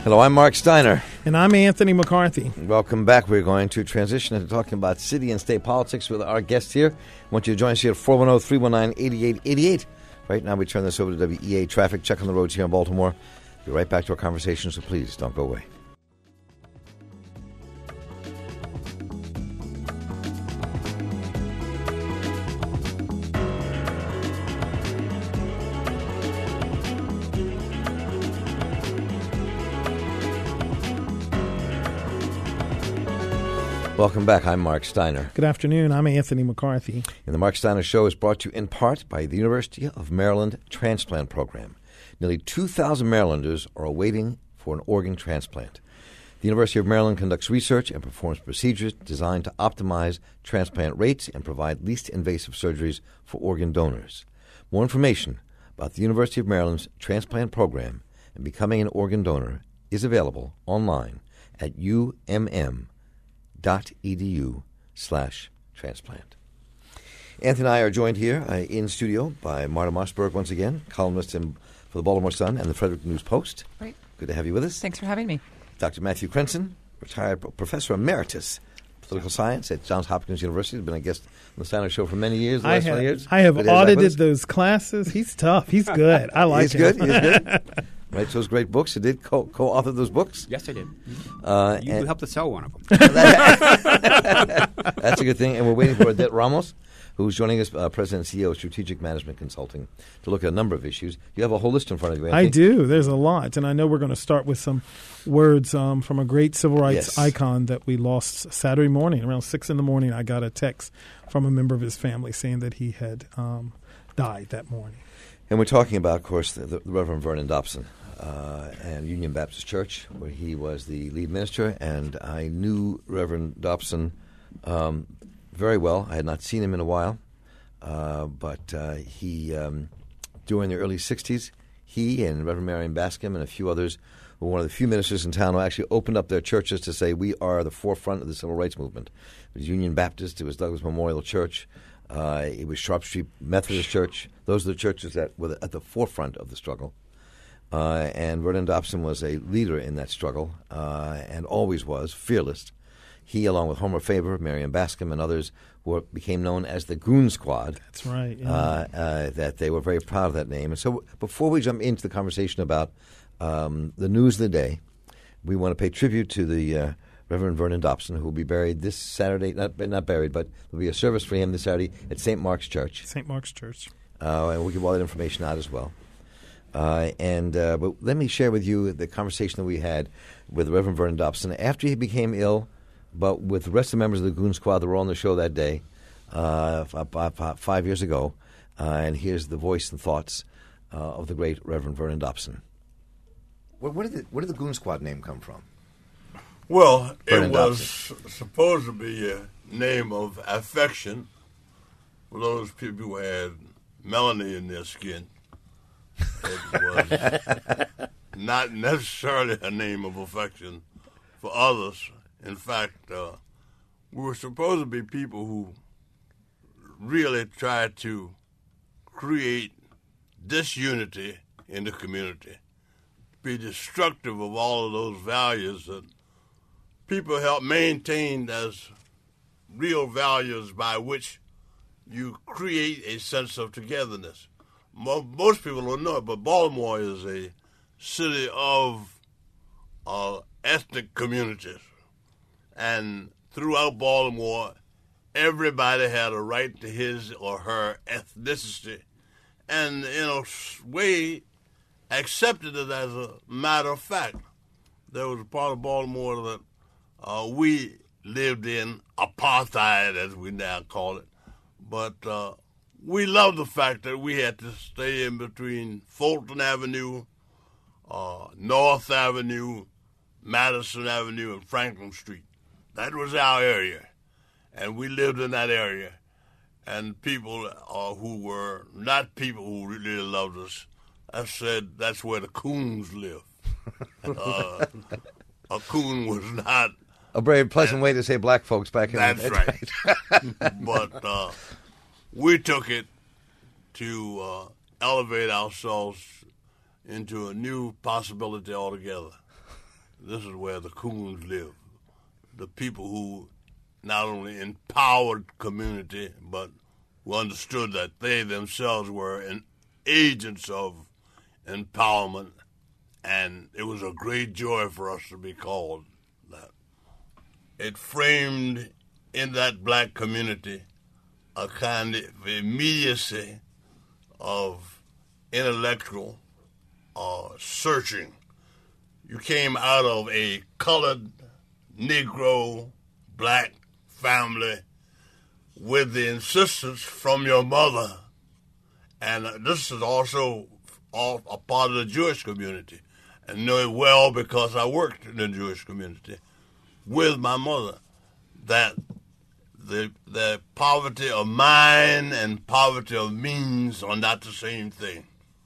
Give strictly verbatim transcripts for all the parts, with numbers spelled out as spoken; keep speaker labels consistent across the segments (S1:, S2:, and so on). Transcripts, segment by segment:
S1: Hello, I'm Mark Steiner.
S2: And I'm Anthony McCarthy.
S1: Welcome back. We're going to transition into talking about city and state politics with our guest here. I want you to join us here at four one zero, three one nine, eight eight eight eight. Right now we turn this over to W E A Traffic. Check on the roads here in Baltimore. Be right back to our conversation, so please don't go away. Welcome back. I'm Mark Steiner.
S2: Good afternoon. I'm Anthony McCarthy.
S1: And the Mark Steiner Show is brought to you in part by the University of Maryland Transplant Program. Nearly two thousand Marylanders are awaiting for an organ transplant. The University of Maryland conducts research and performs procedures designed to optimize transplant rates and provide least invasive surgeries for organ donors. More information about the University of Maryland's transplant program and becoming an organ donor is available online at U M M. dot edu slash transplant. Anthony and I are joined here uh, in studio by Marta Mossberg once again, columnist in, for the Baltimore Sun and the Frederick News Post.
S3: Great.
S1: Good to have you with us.
S3: Thanks for having me.
S1: Doctor Matthew Crenson, retired professor emeritus political science at Johns Hopkins University, has been a guest on the Steiner Show for many years, the
S2: I
S1: last
S2: have,
S1: twenty years.
S2: I have
S1: Good to have you
S2: audited
S1: back
S2: those classes. He's tough. He's good. I like
S1: He's
S2: him.
S1: good. He's good. Writes those great books. You did co- co-author those books?
S4: Yes, I did.
S1: Uh,
S4: you
S1: and-
S4: helped to sell one of them.
S1: That's a good thing. And we're waiting for Odette Ramos, who's joining us, uh, President and C E O of Strategic Management Consulting, to look at a number of issues. You have a whole list in front of you, Anthony.
S2: I do. There's a lot. And I know we're going to start with some words um, from a great civil rights
S1: Yes.
S2: icon that we lost Saturday morning. Around six in the morning, I got a text from a member of his family saying that he had um, died that morning.
S1: And we're talking about, of course, the, the Reverend Vernon Dobson uh, and Union Baptist Church, where he was the lead minister. And I knew Reverend Dobson um, very well. I had not seen him in a while. Uh, but uh, he, um, during the early sixties, he and Reverend Marion Bascom and a few others were one of the few ministers in town who actually opened up their churches to say, we are the forefront of the civil rights movement. It was Union Baptist. It was Douglas Memorial Church. Uh, it was Sharp Street Methodist Church. Those are the churches that were at the forefront of the struggle. Uh, and Vernon Dobson was a leader in that struggle uh, and always was, fearless. He, along with Homer Faber, Marion Bascom, and others, were, became known as the Goon Squad.
S2: That's right. Yeah.
S1: Uh, uh, that they were very proud of that name. And so before we jump into the conversation about um, the news of the day, we want to pay tribute to the uh, Reverend Vernon Dobson, who will be buried this Saturday. Not not buried, but there'll be a service for him this Saturday at Saint Mark's Church.
S2: Saint Mark's Church.
S1: Uh, and we'll give all that information out as well. Uh, and uh, but let me share with you the conversation that we had with Reverend Vernon Dobson after he became ill, but with the rest of the members of the Goon Squad that were on the show that day, uh, five, five, five years ago. Uh, and here's the voice and thoughts uh, of the great Reverend Vernon Dobson. Where, where, did the, where did the Goon Squad name come from?
S5: Well,
S1: Vernon
S5: it was
S1: Dobson.
S5: supposed to be a name of affection for those people who had melanin in their skin. It was not necessarily a name of affection for others. In fact, uh, we were supposed to be people who really tried to create disunity in the community, be destructive of all of those values that people help maintain as real values by which you create a sense of togetherness. Most people don't know it, but Baltimore is a city of uh, ethnic communities. And throughout Baltimore, everybody had a right to his or her ethnicity. And in a way, accepted it as a matter of fact. There was a part of Baltimore that uh, we lived in, apartheid as we now call it. But uh, we loved the fact that we had to stay in between Fulton Avenue, uh, North Avenue, Madison Avenue, and Franklin Street. That was our area, and we lived in that area. And people uh, who were not people who really loved us, I said that's where the coons live. uh, a coon was not...
S1: A very pleasant uh, way to say black folks back in
S5: that's
S1: the
S5: day. That's right. But uh, we took it to uh, elevate ourselves into a new possibility altogether. this is where the coons live. The people who not only empowered community, but who understood that they themselves were an agents of empowerment, and it was a great joy for us to be called that. It framed in that black community a kind of immediacy of intellectual uh, searching. You came out of a colored, Negro, black family with the insistence from your mother, and uh, this is also all a part of the Jewish community, and know it well because I worked in the Jewish community with my mother, that the the poverty of mind and poverty of means are not the same thing.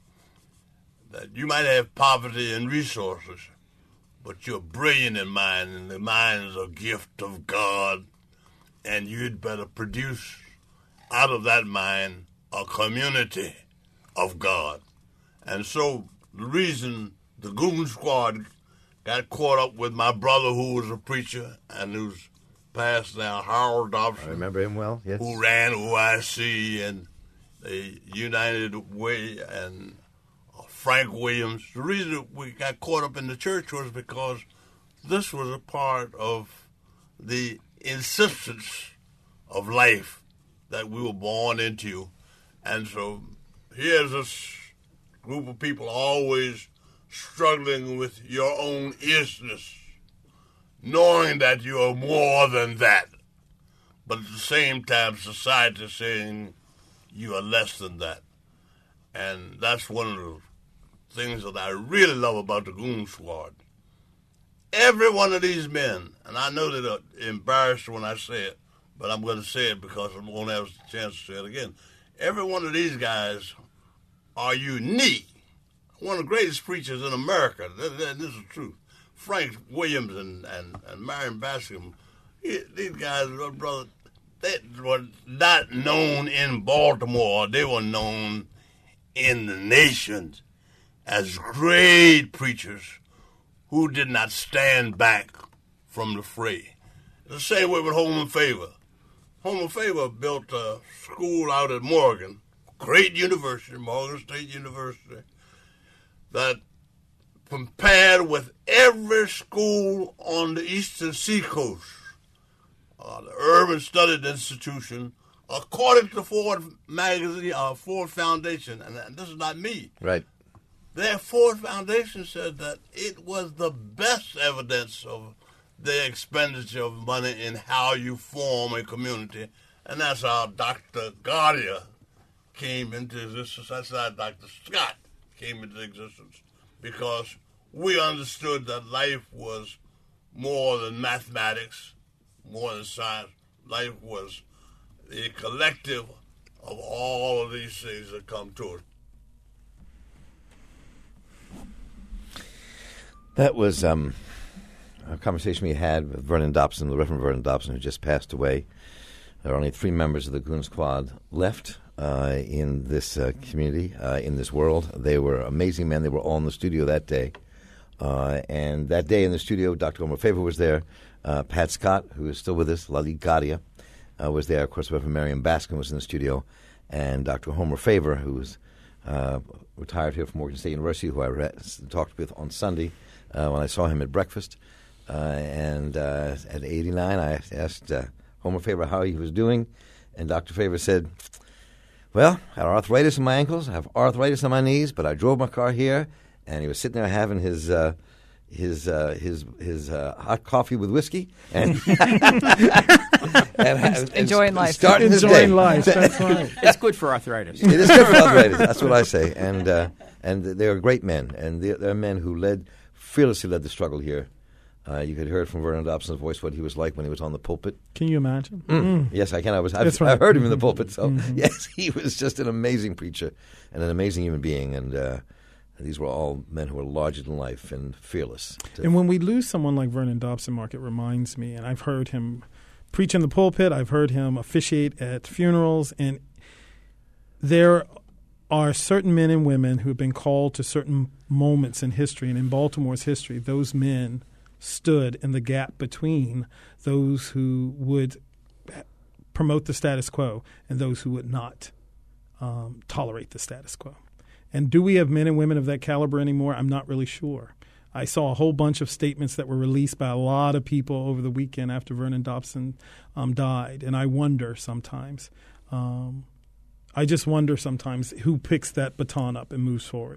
S5: That you might have poverty in resources, but you're brilliant in mind, and the mind is a gift of God, and you'd better produce out of that mind a community of God. And so the reason the Goon Squad got caught up with my brother, who was a preacher and who's passed now, Harold Dobson.
S1: I remember him well, yes.
S5: Who ran O I C and the United Way, and Frank Williams. The reason we got caught up in the church was because this was a part of the insistence of life that we were born into. And so here's this group of people always struggling with your own isness, knowing that you are more than that, but at the same time society saying you are less than that. And that's one of the things that I really love about the Goon Squad. Every one of these men, and I know they're embarrassed when I say it, but I'm going to say it because I won't have a chance to say it again. Every one of these guys are unique. One of the greatest preachers in America. This, this is the truth. Frank Williams and, and, and Marion Bascom, these guys, brother, they were not known in Baltimore. They were known in the nation as great preachers who did not stand back from the fray. The same way with Holman Favor. Holman Favor built a school out at Morgan, great university, Morgan State University, that compared with every school on the eastern seacoast, uh, the Urban Studies Institution, according to Ford magazine, uh, Ford Foundation, and this is not me.
S1: Right.
S5: Their Ford Foundation said that it was the best evidence of the expenditure of money in how you form a community, and that's how Doctor Gardia came into existence. That's how Doctor Scott came into existence, because we understood that life was more than mathematics, more than science. Life was the collective of all of these things that come to us.
S1: That was um, a conversation we had with Vernon Dobson, the Reverend Vernon Dobson, who just passed away. There are only three members of the Goon Squad left uh, in this uh, community, uh, in this world. They were amazing men. They were all in the studio that day. Uh, and that day in the studio, Doctor Homer Favor was there. Uh, Pat Scott, who is still with us, Lali Gadia, uh, was there. Of course, Reverend Marion Bascom was in the studio. And Doctor Homer Favor, who was uh, retired here from Morgan State University, who I re- talked with on Sunday uh, when I saw him at breakfast. Uh, and uh, at eighty-nine, I asked uh, Homer Favor how he was doing. And Doctor Favor said, well, I had arthritis in my ankles, I have arthritis in my knees, but I drove my car here. And he was sitting there having his uh, his uh, his his uh, hot coffee with whiskey and, and, and
S3: enjoying life.
S2: Starting
S1: his
S2: enjoying
S1: day.
S2: life. That's right.
S4: It's good for arthritis.
S1: It is good for arthritis. That's what I say. And uh, and they're great men, and they're, they're men who led fearlessly led the struggle here. Uh, you could hear it from Vernon Dobson's voice what he was like when he was on the pulpit.
S2: Can you imagine?
S1: Mm.
S2: Mm.
S1: Yes, I can. I was. I've,
S2: That's right.
S1: I heard him in the pulpit. So
S2: Mm-hmm.
S1: yes, he was just an amazing preacher and an amazing human being. And uh, these were all men who were larger than life and fearless.
S2: And when we lose someone like Vernon Dobson, Mark, it reminds me, and I've heard him preach in the pulpit, I've heard him officiate at funerals, and there are certain men and women who have been called to certain moments in history, and in Baltimore's history, those men stood in the gap between those who would promote the status quo and those who would not um, tolerate the status quo. And do we have men and women of that caliber anymore? I'm not really sure. I saw a whole bunch of statements that were released by a lot of people over the weekend after Vernon Dobson um, died, and I wonder sometimes. Um, I just wonder sometimes who picks that baton up and moves forward.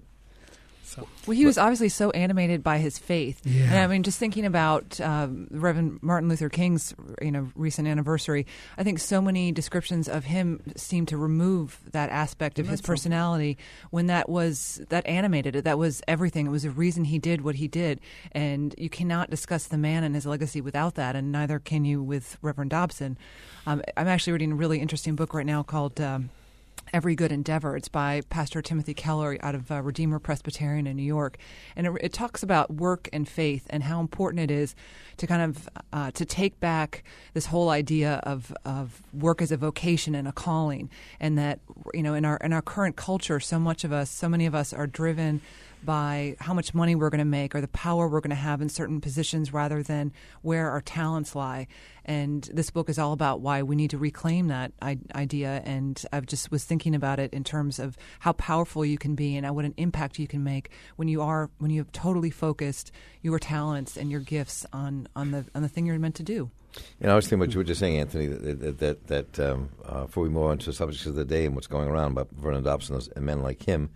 S2: So.
S3: Well, he was obviously so animated by his faith.
S2: Yeah.
S3: And I mean, just thinking about uh, Reverend Martin Luther King's, you know, recent anniversary, I think so many descriptions of him seem to remove that aspect of his personality when that was, that animated it. That was everything. It was a reason he did what he did. And you cannot discuss the man and his legacy without that, and neither can you with Reverend Dobson. Um, I'm actually reading a really interesting book right now called Um, Every Good Endeavor. It's by Pastor Timothy Keller out of uh, Redeemer Presbyterian in New York. And it, it talks about work and faith and how important it is to kind of uh, to take back this whole idea of, of work as a vocation and a calling. And that, you know, in our in our current culture, so much of us, so many of us are driven by how much money we're going to make or the power we're going to have in certain positions rather than where our talents lie. And this book is all about why we need to reclaim that I- idea. And I just was thinking about it in terms of how powerful you can be and what an impact you can make when you are when you have totally focused your talents and your gifts on, on the on the thing you're meant to do.
S1: You know, I was thinking what you were just saying, Anthony, that, that, that um, uh, before we move on to the subjects of the day and what's going around about Vernon Dobson and men like him,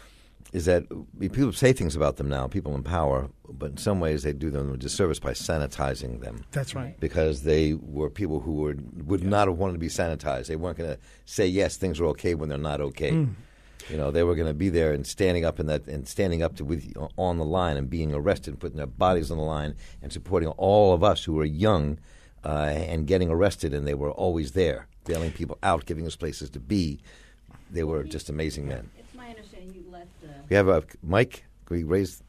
S1: is that people say things about them now, people in power, but in some ways they do them a disservice by sanitizing them.
S2: That's right.
S1: Because they were people who were, would yeah. not have wanted to be sanitized. They weren't going to say, yes, things are okay when they're not okay. Mm. You know, they were going to be there and standing up in that and standing up to with on the line and being arrested, putting their bodies on the line and supporting all of us who were young uh, and getting arrested, and they were always there, bailing people out, giving us places to be. They were just amazing men. We have a mic. Can we raise?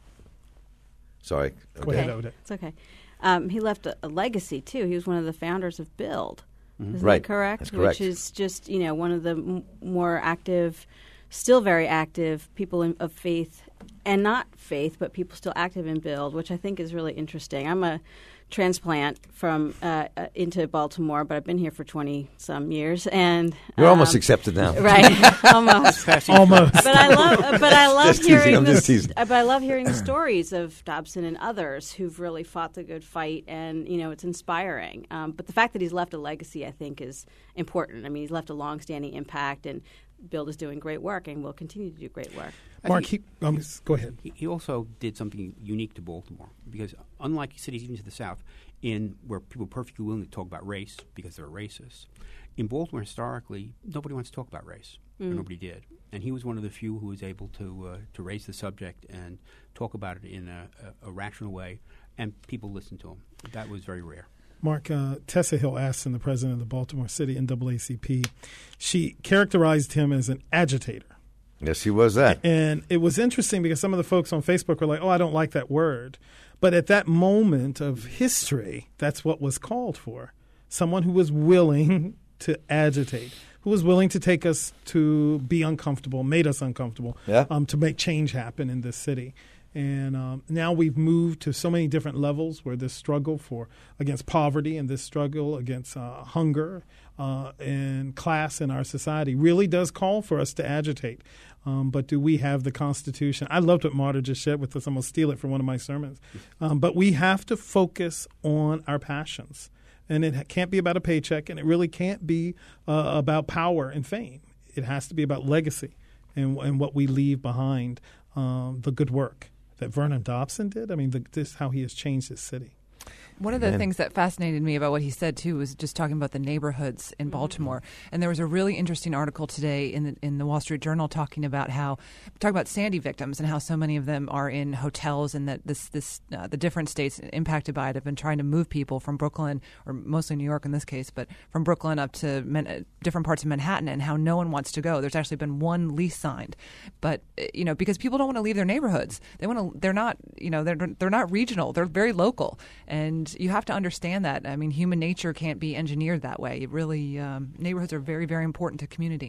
S1: Sorry.
S2: Go ahead, Odette.
S4: It's okay. Um, he left a, a legacy too. He was one of the founders of Build. Mm-hmm. Isn't
S1: right.
S4: that correct?
S1: That's correct.
S4: Which is just you know one of the m- more active, still very active people in, of faith, and not faith, but people still active in Build, which I think is really interesting. I'm a transplant from uh, uh, into Baltimore, but I've been here for twenty some years, and
S1: you're
S4: um,
S1: almost accepted now,
S4: right? Almost,
S2: almost.
S4: But I love, uh, but I love
S1: just
S4: hearing
S1: teasing,
S4: the, uh, but I love hearing the stories of Dobson and others who've really fought the good fight, and you know it's inspiring. Um, but the fact that he's left a legacy, I think, is important. I mean, he's left a long-standing impact, and Build is doing great work, and will continue to do great work.
S2: Mark, he, um, go ahead.
S6: He, he also did something unique to Baltimore because, unlike cities even to the south, in where people are perfectly willing to talk about race because they're racist, in Baltimore historically, nobody wants to talk about race. Mm. Or nobody did, and he was one of the few who was able to uh, to raise the subject and talk about it in a, a, a rational way, and people listened to him. That was very rare.
S2: Mark, uh, Tessa Hill Aston, the president of the Baltimore City N double A C P, she characterized him as an agitator.
S1: Yes, he was that.
S2: And it was interesting because some of the folks on Facebook were like, oh, I don't like that word. But at that moment of history, that's what was called for. Someone who was willing to agitate, who was willing to take us to be uncomfortable, made us uncomfortable,
S1: yeah.
S2: um, to make change happen in this city. And um, now we've moved to so many different levels where this struggle for against poverty and this struggle against uh, hunger uh, and class in our society really does call for us to agitate. Um, but do we have the Constitution? I loved what Marta just shared with us. I'm going to steal it from one of my sermons. Um, but we have to focus on our passions. And it can't be about a paycheck, and it really can't be uh, about power and fame. It has to be about legacy and, and what we leave behind, um, the good work that Vernon Dobson did. I mean, the, this is how he has changed his city.
S3: One of the Amen. things that fascinated me about what he said, too, was just talking about the neighborhoods in Baltimore. And there was a really interesting article today in the in the Wall Street Journal talking about how, talking about Sandy victims and how so many of them are in hotels, and that this this uh, the different states impacted by it have been trying to move people from Brooklyn, or mostly New York in this case, but from Brooklyn up to Man- different parts of Manhattan, and how no one wants to go. There's actually been one lease signed, but you know because people don't want to leave their neighborhoods. They want to. They're not. You know. They're they're not regional. They're very local, and you have to understand that. I mean, human nature can't be engineered that way. It really, um, neighborhoods are very, very important to community.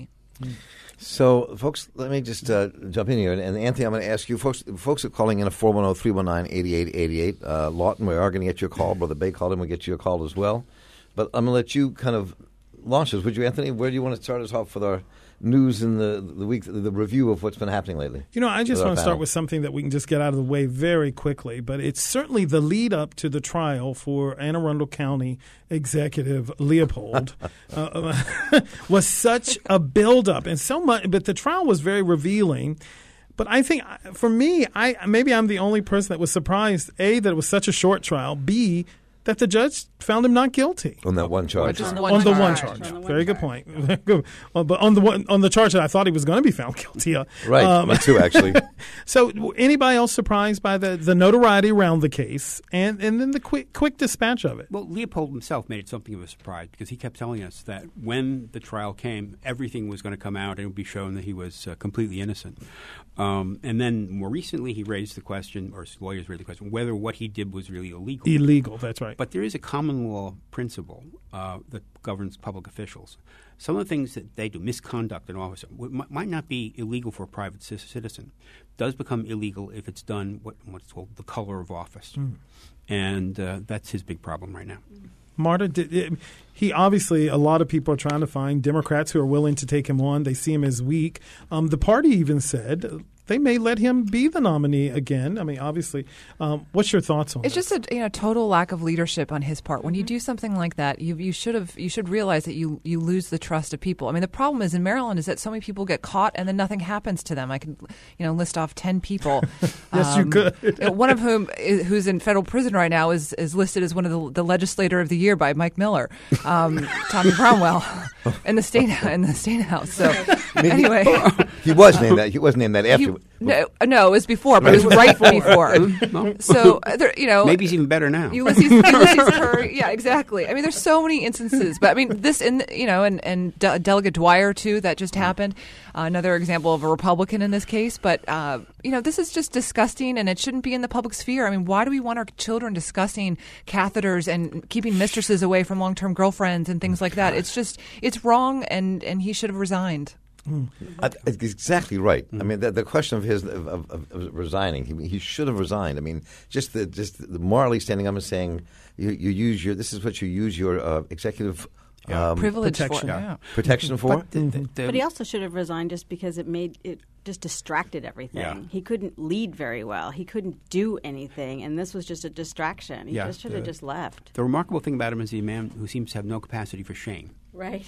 S1: So, folks, let me just uh, jump in here. And, and Anthony, I'm going to ask you, folks, folks are calling in at four one zero, three one nine, eight eight eight eight. Uh, Lawton, we are going to get your call. Brother Bay called in. We'll get you a call as well. But I'm going to let you kind of launch this. Would you, Anthony? Where do you want to start us off with our news in the the week, the review of what's been happening lately?
S2: You know, I just
S1: With our
S2: want to
S1: panel.
S2: start with something that we can just get out of the way very quickly, but it's certainly the lead up to the trial for Anne Arundel County Executive Leopold uh, was such a buildup and so much, but the trial was very revealing. But I think for me, I maybe I'm the only person that was surprised, A, that it was such a short trial, B, that the judge found him not guilty.
S1: On that one charge.
S3: Just
S4: On the
S3: one
S2: on the
S3: charge.
S2: one charge.
S4: On the one
S2: Very good
S4: charge.
S2: point. Good. Well, but on the one, on the charge that I thought he was going to be found guilty of.
S1: Right,
S2: Um,
S1: me too, actually.
S2: So, w- anybody else surprised by the, the notoriety around the case and, and then the quick quick dispatch of it?
S6: Well, Leopold himself made it something of a surprise because he kept telling us that when the trial came, everything was going to come out and it would be shown that he was uh, completely innocent. Um, and then more recently, he raised the question, or his lawyers raised the question, whether what he did was really illegal.
S2: Illegal, that's right.
S6: But there is a common law principle uh, that governs public officials. Some of the things that they do, misconduct in office, w- m- might not be illegal for a private c- citizen. Does become illegal if it's done what, what's called the color of office.
S2: Mm.
S6: And uh, that's his big problem right now.
S2: Marta, did, it, he obviously, a lot of people are trying to find Democrats who are willing to take him on. They see him as weak. Um, the party even said they may let him be the nominee again. I mean, obviously, um, what's your thoughts on
S3: It's
S2: this?
S3: just a you know total lack of leadership on his part. When you do something like that, you you should have you should realize that you you lose the trust of people. I mean, the problem is in Maryland is that so many people get caught and then nothing happens to them. I could you know list off ten people.
S2: Yes, you could.
S3: you know, one of whom is, who's in federal prison right now is is listed as one of the, the legislator of the year by Mike Miller, um, Tommy Cromwell, in the state in the state house. So anyway.
S1: He was named that. He was named that after.
S3: He- no, no, it was before, but it was right before.
S6: No?
S3: So uh, there, you know,
S6: Maybe he's even better now.
S3: Ulysses, Ulysses Curry, yeah, exactly. I mean, there's so many instances, but I mean, this, in you know, and and De- Delegate Dwyer too, that just happened. Uh, another example of a Republican in this case, but uh, you know, this is just disgusting, and it shouldn't be in the public sphere. I mean, why do we want our children discussing catheters and keeping mistresses away from long-term girlfriends and things like that? It's just, it's wrong, and and he should have resigned.
S1: I, exactly right. I mean, the, the question of his of, of, of resigning, he, he should have resigned. I mean, just the just the morally standing up and saying, you, you use your this is what you use your uh, executive
S6: Yeah.
S1: um,
S3: Privilege for
S2: protection.
S3: yeah.
S1: protection for.
S6: But, the, the, the,
S4: But he also should have resigned just because it made it just distracted everything.
S6: Yeah.
S4: He couldn't lead very well. He couldn't do anything, and this was just a distraction. He
S6: Yeah,
S4: just should have
S6: the-
S4: just left.
S6: the remarkable thing about him is he's a man who seems to have no capacity for shame.
S4: Right.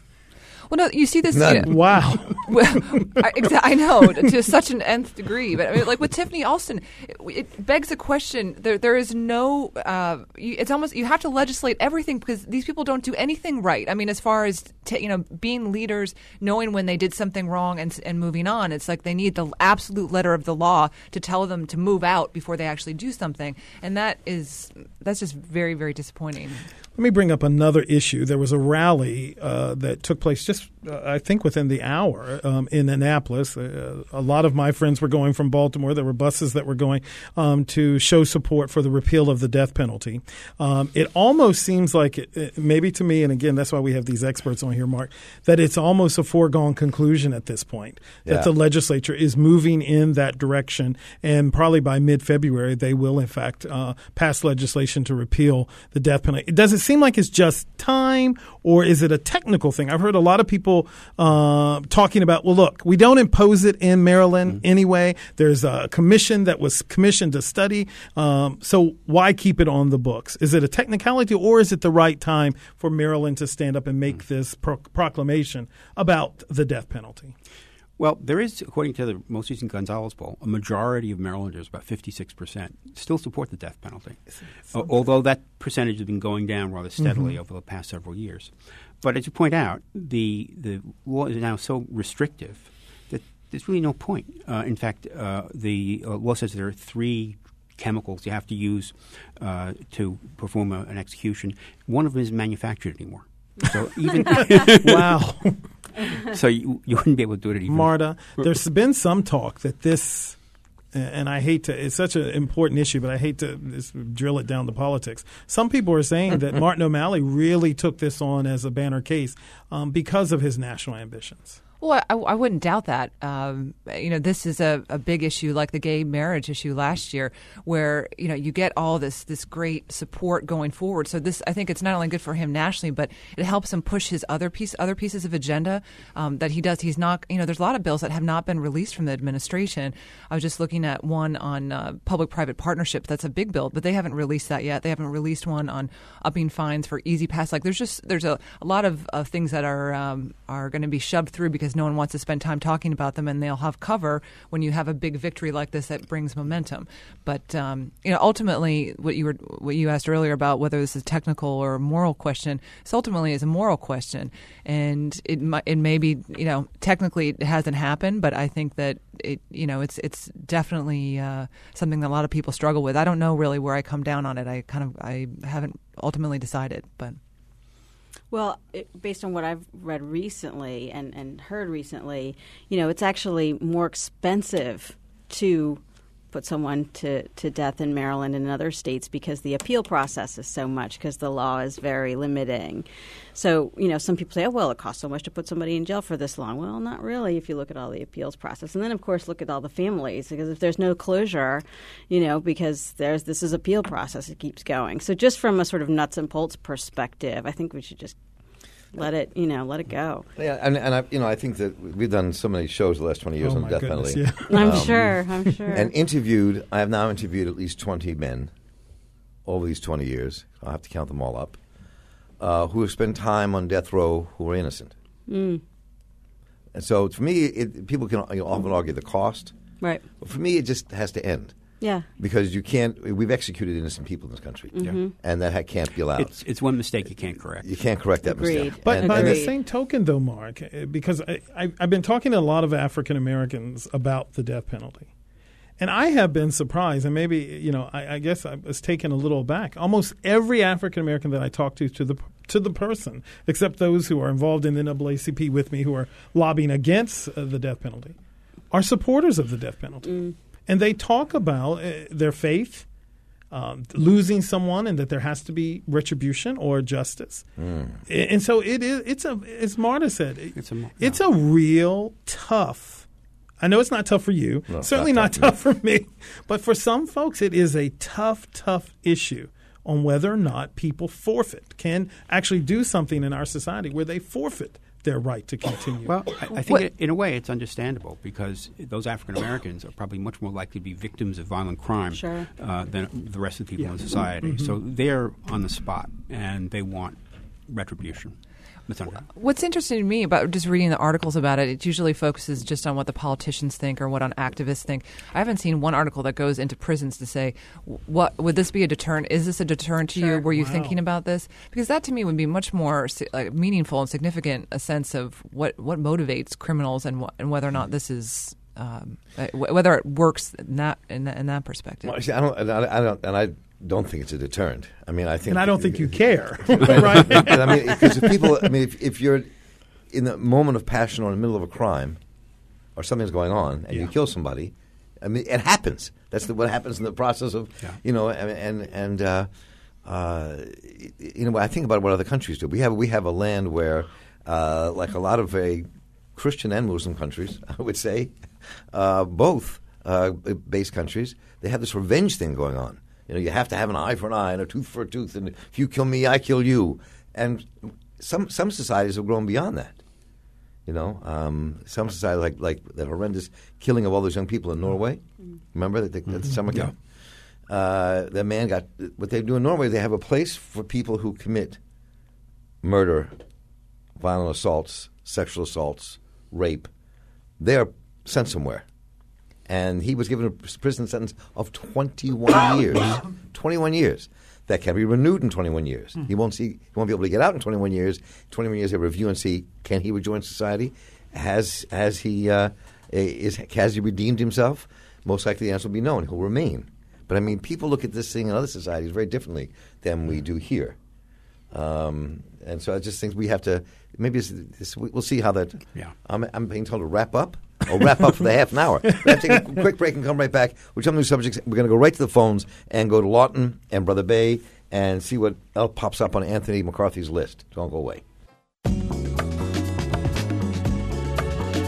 S3: Well, no, you see this.
S1: None.
S3: You know,
S2: Wow.
S3: well, I, exa- I know to such an nth degree, but I mean, like with Tiffany Alston, it, it begs a question. There, there is no. Uh, you, it's almost you have to legislate everything because these people don't do anything right. I mean, as far as t- you know, being leaders, knowing when they did something wrong and and moving on. It's like they need the absolute letter of the law to tell them to move out before they actually do something, and that is that's just very very disappointing.
S2: Let me bring up another issue. There was a rally uh, that took place just, uh, I think, within the hour um, in Annapolis. Uh, a lot of my friends were going from Baltimore. There were buses that were going um, to show support for the repeal of the death penalty. Um, it almost seems like, it, it, maybe to me, and again, that's why we have these experts on here, Mark, that it's almost a foregone conclusion at this point that
S1: Yeah.
S2: the legislature is moving in that direction. And probably by mid-February, they will, in fact, uh, pass legislation to repeal the death penalty. Does it seem like it's just time, or is it a technical thing? I've heard a lot of people uh, talking about, well, look, we don't impose it in Maryland mm-hmm. anyway. There's a commission that was commissioned to study. Um, so why keep it on the books? Is it a technicality, or is it the right time for Maryland to stand up and make mm-hmm. this pro- proclamation about the death penalty?
S6: Well, there is, according to the most recent Gonzales poll, a majority of Marylanders, about fifty-six percent, still support the death penalty, uh, although that percentage has been going down rather steadily mm-hmm. over the past several years. But as you point out, the, the law is now so restrictive that there's really no point. Uh, in fact, uh, the uh, law says there are three chemicals you have to use uh, to perform a, an execution. One of them isn't manufactured anymore. So even
S2: wow.
S6: So you, you wouldn't be able to do it anymore.
S2: Marta, there's been some talk that this, and I hate to, it's such an important issue, but I hate to just drill it down to politics. Some people are saying that Martin O'Malley really took this on as a banner case um, because of his national ambitions.
S3: Well, I, I wouldn't doubt that. Um, you know, this is a, a big issue like the gay marriage issue last year where, you know, you get all this this great support going forward. So this, I think it's not only good for him nationally, but it helps him push his other piece, other pieces of agenda um, that he does. He's not, you know, there's a lot of bills that have not been released from the administration. I was just looking at one on uh, public-private partnerships. That's a big bill, but they haven't released that yet. They haven't released one on upping fines for Easy Pass. Like there's just, there's a, a lot of uh, things that are, um, are going to be shoved through because no one wants to spend time talking about them, and they'll have cover when you have a big victory like this that brings momentum. But um, you know, ultimately, what you were what you asked earlier about whether this is a technical or a moral question, this ultimately is a moral question, and it might, it may be, you know, technically it hasn't happened, but I think that it, you know, it's it's definitely uh, something that a lot of people struggle with. I don't know really where I come down on it. I kind of I haven't ultimately decided, but.
S4: Well, it, based on what I've read recently and, and heard recently, you know, it's actually more expensive to put someone to, to death in Maryland and in other states because the appeal process is so much, because the law is very limiting. So, you know, some people say, oh, well, it costs so much to put somebody in jail for this long. Well, not really if you look at all the appeals process. And then, of course, look at all the families, because if there's no closure, you know, because there's this is appeal process, it keeps going. So just from a sort of nuts and bolts perspective, I think we should just let it, you know, let it go.
S1: Yeah, and, and I, you know, I think that we've done so many shows the last twenty years
S2: Oh,
S1: on
S2: my
S1: the death
S2: goodness,
S1: penalty.
S2: yeah.
S4: I'm
S1: Um,
S4: sure, I'm sure.
S1: And interviewed, I have now interviewed at least twenty men over these twenty years. I'll have to count them all up, uh, who have spent time on death row who are innocent.
S4: Mm.
S1: And so for me, it, people can you know, often argue the cost.
S4: Right.
S1: But for me, it just has to end.
S4: Yeah.
S1: Because you can't, we've executed innocent people in this country.
S4: Mm-hmm.
S1: And that ha- can't be allowed.
S6: It's, it's one mistake you can't correct.
S1: You can't correct that
S4: Agreed.
S1: mistake.
S2: But
S1: And-
S2: by
S1: and
S2: the
S1: it-
S2: same token, though, Mark, uh, because I, I, I've been talking to a lot of African Americans about the death penalty, and I have been surprised, and maybe, you know, I, I guess I was taken a little aback. Almost every African American that I talk to, to the to the person, except those who are involved in the N double A C P with me, who are lobbying against uh, the death penalty, are supporters of the death penalty. Mm. And they talk about uh, their faith, um, losing someone, and that there has to be retribution or justice. Mm. And so it is. It's a. As Marta said, it,
S6: It's a, yeah.
S2: it's a real tough. I know it's not tough for you.
S1: No,
S2: certainly
S1: not
S2: not
S1: tough
S2: tough for me. But for some folks, it is a tough, tough issue on whether or not people forfeit, can actually do something in our society where they forfeit their right to continue.
S6: Well, I, I think it, in a way it's understandable because those African Americans are probably much more likely to be victims of violent crime
S4: Sure.
S6: uh, than the rest of the people
S2: Yeah.
S6: in society.
S2: Mm-hmm.
S6: So they're on the spot and they want retribution. Miz Underwood.
S3: What's interesting to me about just reading the articles about it, it usually focuses just on what the politicians think or what on activists think. I haven't seen one article that goes into prisons to say, "What would this be a deterrent? Is this a deterrent to
S4: Sure.
S3: you? Were you
S2: Wow.
S3: thinking about this?" Because that to me would be much more like, meaningful and significant, a sense of what, what motivates criminals and what, and whether or not this is um, whether it works in that in that, in that perspective.
S1: Well, see, I don't, and I, I don't, and I don't think it's a deterrent. I mean, I think,
S2: and I don't think you care, right?
S1: I mean, because if people, I mean, if, if you're in the moment of passion or in the middle of a crime, or something's going on, and
S2: Yeah.
S1: you kill somebody, I mean, it happens. That's the, what happens in the process of,
S6: Yeah.
S1: you know, and and, and uh, uh, you know, I think about what other countries do. We have we have a land where, uh, like a lot of very Christian and Muslim countries, I would say, uh, both uh, based countries, they have this revenge thing going on. You know, you have to have an eye for an eye and a tooth for a tooth, and if you kill me, I kill you. And some some societies have grown beyond that. You know, um, some societies like like that horrendous killing of all those young people in Norway. Remember that, they, that the summer camp? Uh, the man got what they do in Norway. They have a place for people who commit murder, violent assaults, sexual assaults, rape. They are sent somewhere. And he was given a prison sentence of twenty-one years. twenty-one years. That can be renewed in twenty-one years. He won't see. He won't be able to get out in twenty-one years. twenty-one years, they review and see can he rejoin society. Has has he uh, is has he redeemed himself? Most likely, the answer will be no, and he'll remain. But I mean, people look at this thing in other societies very differently than we do here. Um, and so I just think we have to. Maybe it's, it's, we'll see how that.
S6: Yeah.
S1: I'm, I'm being told to wrap up. I'll wrap up for the half an hour. We have to take a quick break and come right back with some new subjects. We're going to go right to the phones and go to Lawton and Brother Bay and see what else pops up on Anthony McCarthy's list. Don't go away.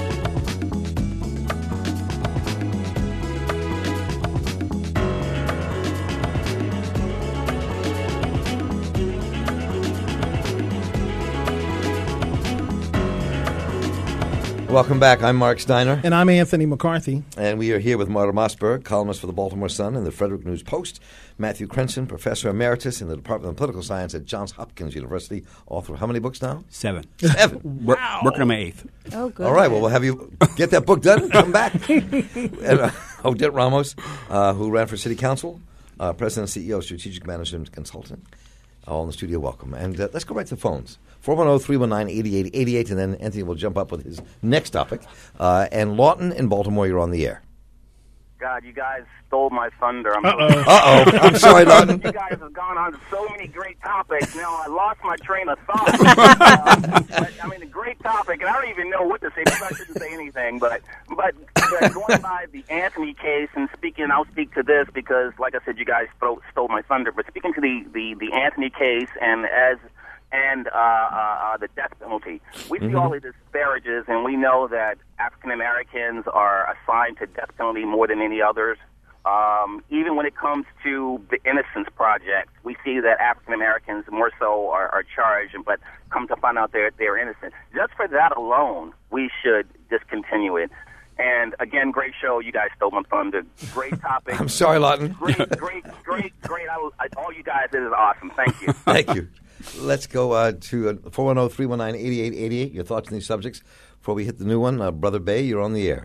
S1: Welcome back. I'm Mark Steiner.
S2: And I'm Anthony McCarthy.
S1: And we are here with Marta Mossberg, columnist for the Baltimore Sun and the Frederick News Post, Matthew Crenson, professor emeritus in the Department of Political Science at Johns Hopkins University, author of how many books now?
S6: Seven.
S1: Seven.
S6: Wow. Working on my eighth.
S4: Oh, good.
S1: All right. Well, we'll have you get that book done and come back. and, uh, Odette Ramos, uh, who ran for city council, uh, president and C E O of Strategic Management Consulting. All in the studio, welcome. And uh, let's go right to the phones. four one zero, three one nine, eight eight eight eight, and then Anthony will jump up with his next topic. Uh, and Lawton in Baltimore, you're on the air.
S7: God, you guys stole my thunder. I'm
S2: Uh-oh.
S1: Uh-oh. I'm sorry, Lawton.
S7: You guys have gone on to so many great topics. Now, I lost my train of thought. uh, but, I mean, a great topic, and I don't even know what to say because I shouldn't say anything. But, but, but going by the Anthony case and speaking, I'll speak to this because, like I said, you guys stole, stole my thunder. But speaking to the, the, the Anthony case and as and uh, uh, uh, the death penalty. We see mm-hmm. all of disparages, and we know that African Americans are assigned to death penalty more than any others. Um, even when it comes to the Innocence Project, we see that African Americans more so are, are charged, but come to find out they're they're innocent. Just for that alone, we should discontinue it. And again, great show. You guys stole my thunder. Great topic.
S1: I'm sorry, Lawton.
S7: Great, great, great, great. I, I, all you guys did is awesome. Thank you.
S1: Thank you. Let's go uh, to uh, four one zero, three one nine, eight eight eight eight. Your thoughts on these subjects before we hit the new one. Uh, Brother Bay, you're on the air.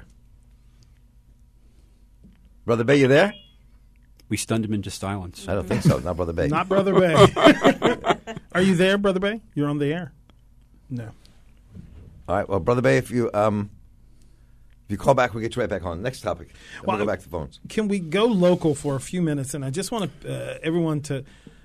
S1: Brother Bay, you there?
S6: We stunned him into silence.
S1: I don't think so. Not Brother Bay.
S2: Not Brother Bay. Are you there, Brother Bay? You're on the air. No.
S1: All right. Well, Brother Bay, if you um, if you call back, we'll get you right back on. Next topic. Then
S2: well,
S1: we'll go back to the phones.
S2: Can we go local for a few minutes? And I just want uh, everyone to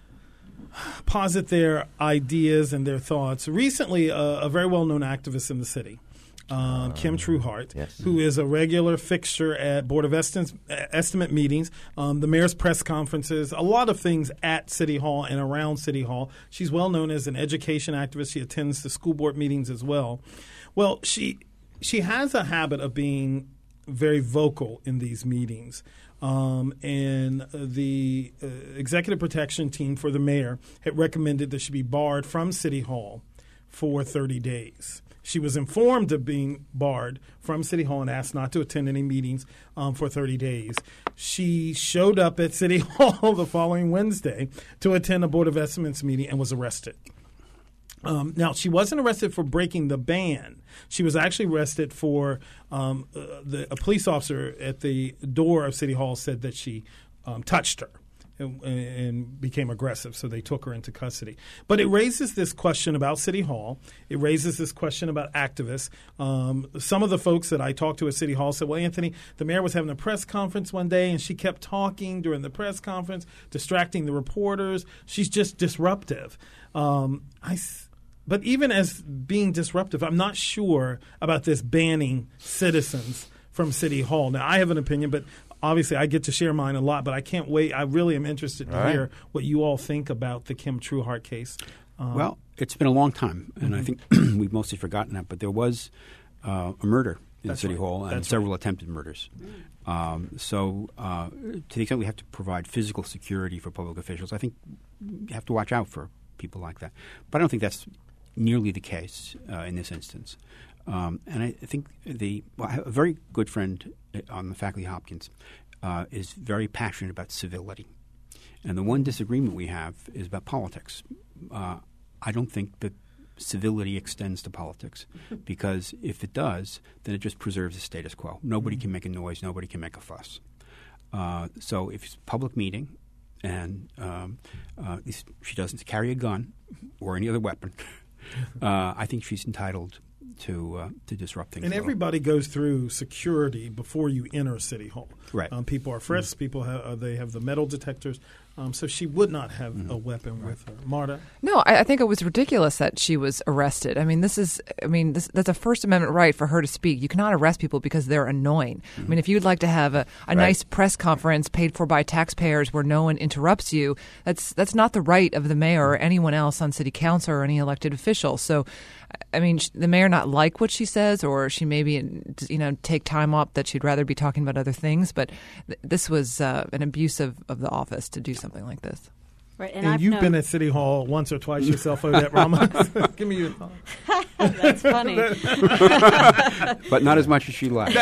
S2: posit their ideas and their thoughts. Recently, uh, a very well-known activist in the city, uh, Kim Trueheart,
S1: yes.
S2: who is a regular fixture at Board of Estimate, estimate meetings, um, the mayor's press conferences, a lot of things at City Hall and around City Hall. She's well known as an education activist. She attends the school board meetings as well. Well, she she has a habit of being very vocal in these meetings. Um, and the uh, executive protection team for the mayor had recommended that she be barred from City Hall for thirty days. She was informed of being barred from City Hall and asked not to attend any meetings um, for thirty days. She showed up at City Hall the following Wednesday to attend a Board of Estimates meeting and was arrested. Um, now, she wasn't arrested for breaking the ban. She was actually arrested for um, uh, the, a police officer at the door of City Hall said that she um, touched her and, and became aggressive, so they took her into custody. But it raises this question about City Hall. It raises this question about activists. Um, some of the folks that I talked to at City Hall said, well, Anthony, the mayor was having a press conference one day, and she kept talking during the press conference, distracting the reporters. She's just disruptive. Um, I But even as being disruptive, I'm not sure about this banning citizens from City Hall. Now, I have an opinion, but obviously I get to share mine a lot, but I can't wait. I really am interested to
S1: all
S2: hear
S1: right.
S2: what you all think about the Kim Trueheart case. Um,
S6: Well, it's been a long time, and
S2: mm-hmm.
S6: I think we've mostly forgotten that, but there was uh, a murder in
S2: That's
S6: City
S2: right.
S6: Hall and
S2: That's
S6: several
S2: right.
S6: attempted murders. Um, so uh, to the extent we have to provide physical security for public officials, I think you have to watch out for people like that. But I don't think that's nearly the case uh, in this instance. Um, and I think the well, I have a very good friend on the faculty at Hopkins uh, is very passionate about civility. And the one disagreement we have is about politics. Uh, I don't think that civility extends to politics because if it does, then it just preserves the status quo. Nobody can make a noise. Nobody can make a fuss. Uh, so if it's a public meeting and um, uh, she doesn't carry a gun or any other weapon, Uh, I think she's entitled to uh, to disrupt things.
S2: And everybody goes through security before you enter City Hall.
S6: Right.
S2: Um, people are frisked. Mm-hmm. People have uh, they have the metal detectors. Um, so she would not have
S6: mm-hmm.
S2: a weapon right. with her. Marta?
S3: No, I, I think it was ridiculous that she was arrested. I mean, this is, I mean, this, that's a First Amendment right for her to speak. You cannot arrest people because they're annoying. Mm-hmm. I mean, if you'd like to have a, a
S1: right.
S3: nice press conference paid for by taxpayers where no one interrupts you, that's that's not the right of the mayor or anyone else on city council or any elected official. So, I mean, the mayor not like what she says, or she maybe, you know, take time off that she'd rather be talking about other things. But th- this was uh, an abuse of, of the office to do something like this.
S4: Right,
S2: And,
S4: and, I've
S2: you've
S4: known,
S2: been at City Hall once or twice yourself, Odette Ramos. Give me your thoughts.
S4: That's funny.
S6: But not as much as she likes.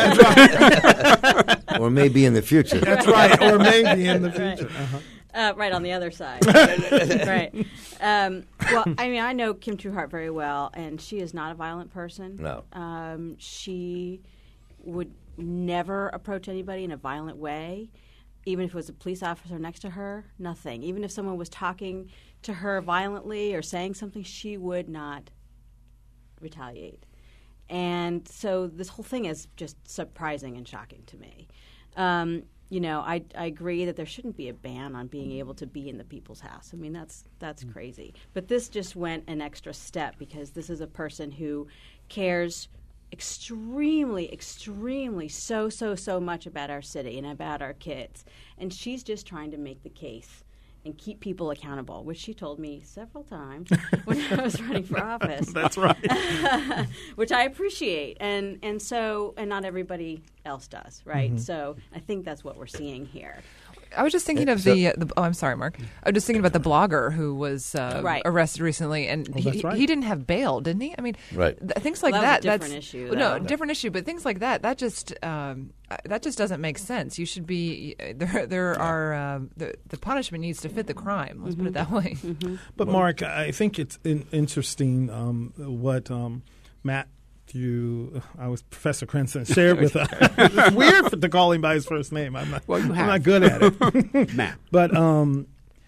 S1: Or maybe in the future.
S2: That's right, or maybe in the
S4: Right.
S2: future. Uh-huh.
S4: Uh, right on the other side. Right. Um, well, I mean, I know Kim Trueheart very well, and she is not a violent person.
S1: No.
S4: Um, she would never approach anybody in a violent way, even if it was a police officer next to her, nothing. Even if someone was talking to her violently or saying something, she would not retaliate. And so this whole thing is just surprising and shocking to me. Um, you know, I, I agree that there shouldn't be a ban on being able to be in the people's house. I mean, that's that's mm. crazy. But this just went an extra step because this is a person who cares extremely, extremely so, so, so much about our city and about our kids. And she's just trying to make the case and keep people accountable, which she told me several times when I was running for office.
S2: That's right.
S4: Which I appreciate. And and so, and not everybody else does, right?
S2: Mm-hmm.
S4: So I think that's what we're seeing here.
S3: I was just thinking of
S1: So-
S3: the, uh, the. Oh, I'm sorry, Mark. I was just thinking about the blogger who was uh,
S4: Right.
S3: arrested recently, and
S2: Oh,
S3: he,
S2: that's right.
S3: he didn't have bail, didn't he? I mean,
S1: Right.
S3: th- things like
S4: Well,
S3: that.
S4: that was a different
S3: that's
S4: issue,
S3: well, no,
S4: though.
S3: different issue. But things like that, that just um, uh, that just doesn't make sense. You should be there. There are uh, the the punishment needs to fit the crime. Let's put it that way.
S2: But Mark, I think it's in, interesting um, what um, Matt. You, I was Professor Crenson shared with us. It's weird to call him by his first name. I'm not.
S6: Well, you
S2: I'm
S6: have.
S2: not good at it.
S6: Matt.
S2: But um,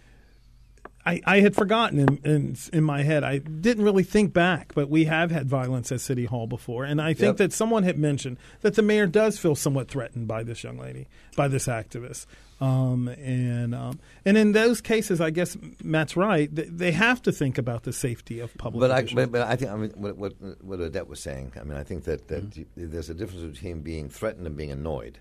S2: I, I had forgotten in, in in my head. I didn't really think back, but we have had violence at City Hall before, and I think
S1: Yep.
S2: that someone had mentioned that the mayor does feel somewhat threatened by this young lady, by this activist. Um, and um, and in those cases, I guess Matt's right. They, they have to think about the safety of public
S1: But I,
S2: officials.
S1: but, but I think I mean what what what Odette was saying. I mean, I think that, that
S2: Mm-hmm.
S1: you- there's a difference between being threatened and being annoyed.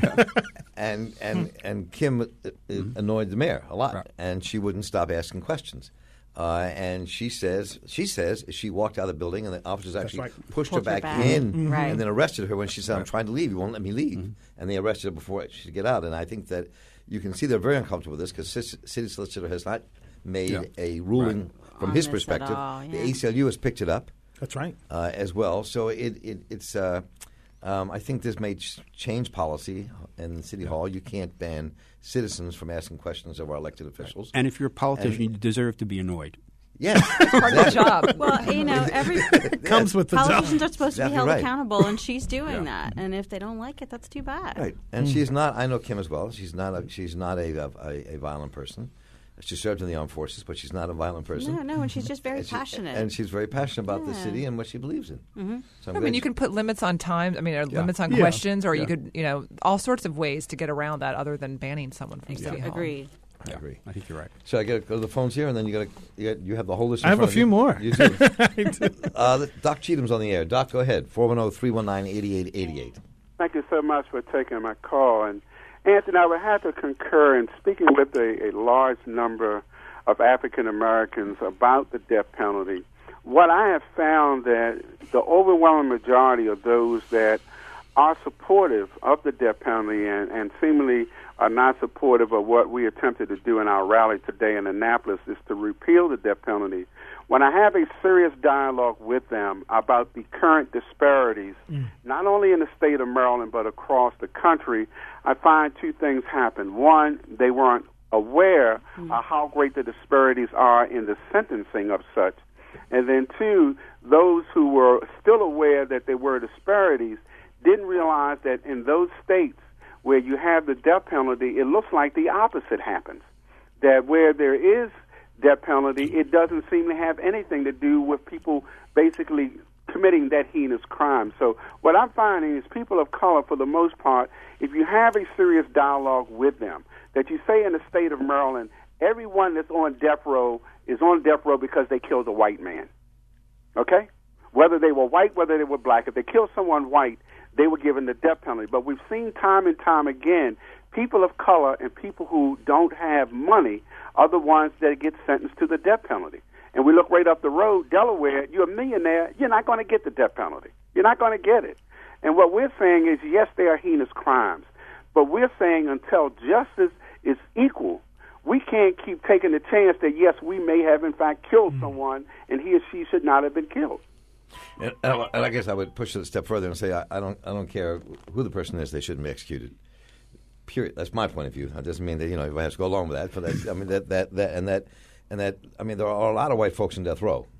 S1: and and and Kim uh, uh, annoyed the mayor a lot,
S6: Right.
S1: and she wouldn't stop asking questions. Uh, and she says she says she walked out of the building, and the officers actually
S2: right.
S1: pushed
S4: Pulled
S1: her
S4: her
S1: back,
S4: back.
S1: in,
S2: Mm-hmm.
S4: Right.
S1: and then arrested her when she said, "I'm trying to leave. You won't let me leave." And they arrested her before she could get out. And I think that you can see they're very uncomfortable with this because city solicitor has not made
S6: Yeah.
S1: a ruling from
S4: On
S1: his
S4: this at
S1: perspective.
S4: all,
S1: The
S4: yeah.
S1: A C L U has picked it up
S2: That's right.
S1: uh, as well. So it, it it's uh, um, I think this may ch- change policy in City Hall. You can't ban citizens from asking questions of our elected officials.
S6: And if you're a politician,
S1: And-
S6: you deserve to be annoyed.
S1: Yes,
S3: Part of the job.
S4: Well, you know, every
S2: Comes with the job.
S4: politicians are supposed to be
S1: Exactly
S4: held
S1: right.
S4: accountable, and she's doing
S6: Yeah.
S4: that. And if they don't like it, that's too bad.
S1: Right, and she's not. I know Kim as well. She's not. A, she's not a, a a violent person. She served in the armed forces, but she's not a violent person.
S4: No, no, and she's just very
S1: And she-
S4: passionate.
S1: and she's very passionate about the
S4: Yeah.
S1: city and what she believes in. Mm-hmm. So I'm
S3: I
S1: glad
S3: mean, you
S1: she-
S3: can put limits on time. I mean, or
S6: Yeah.
S3: limits on
S2: Yeah.
S3: questions, or you
S6: Yeah.
S3: could, you know, all sorts of ways to get around that other than banning someone from City Hall.
S4: Agreed.
S1: I agree.
S6: I think you're right.
S1: So I got to go to the phones here, and then you got to you, got, you have the whole list. In
S2: I have a
S1: front of
S2: few
S1: you.
S2: more.
S1: You do. uh, Doc Cheatham's on the air. Doc, go ahead. four one zero, three one nine, eight eight eight eight.
S8: Thank you so much for taking my call. And Anthony, I would have to concur in speaking with a, a large number of African Americans about the death penalty. What I have found that the overwhelming majority of those that are supportive of the death penalty and, and seemingly are not supportive of what we attempted to do in our rally today in Annapolis is to repeal the death penalty. When I have a serious dialogue with them about the current disparities, mm. not only in the state of Maryland but across the country, I find two things happen. One, they weren't aware mm. of how great the disparities are in the sentencing of such. And then two, those who were still aware that there were disparities didn't realize that in those states where you have the death penalty, it looks like the opposite happens. That where there is death penalty, it doesn't seem to have anything to do with people basically committing that heinous crime. So what I'm finding is people of color, for the most part, if you have a serious dialogue with them, that you say in the state of Maryland, everyone that's on death row is on death row because they killed a white man. Okay? Whether they were white, whether they were black, if they killed someone white, they were given the death penalty. But we've seen time and time again, people of color and people who don't have money are the ones that get sentenced to the death penalty. And we look right up the road, Delaware, you're a millionaire, you're not going to get the death penalty. You're not going to get it. And what we're saying is, yes, they are heinous crimes, but we're saying until justice is equal, We can't keep taking the chance that, yes, we may have, in fact, killed mm. someone, and he or she should not have been killed.
S1: And, and I guess I would push it a step further and say I, I don't I don't care who the person is, they shouldn't be executed. Period. That's my point of view. That doesn't mean that, you know, everybody has to go along with that. But that, I mean that, that that and that and that I mean there are a lot of white folks in death row.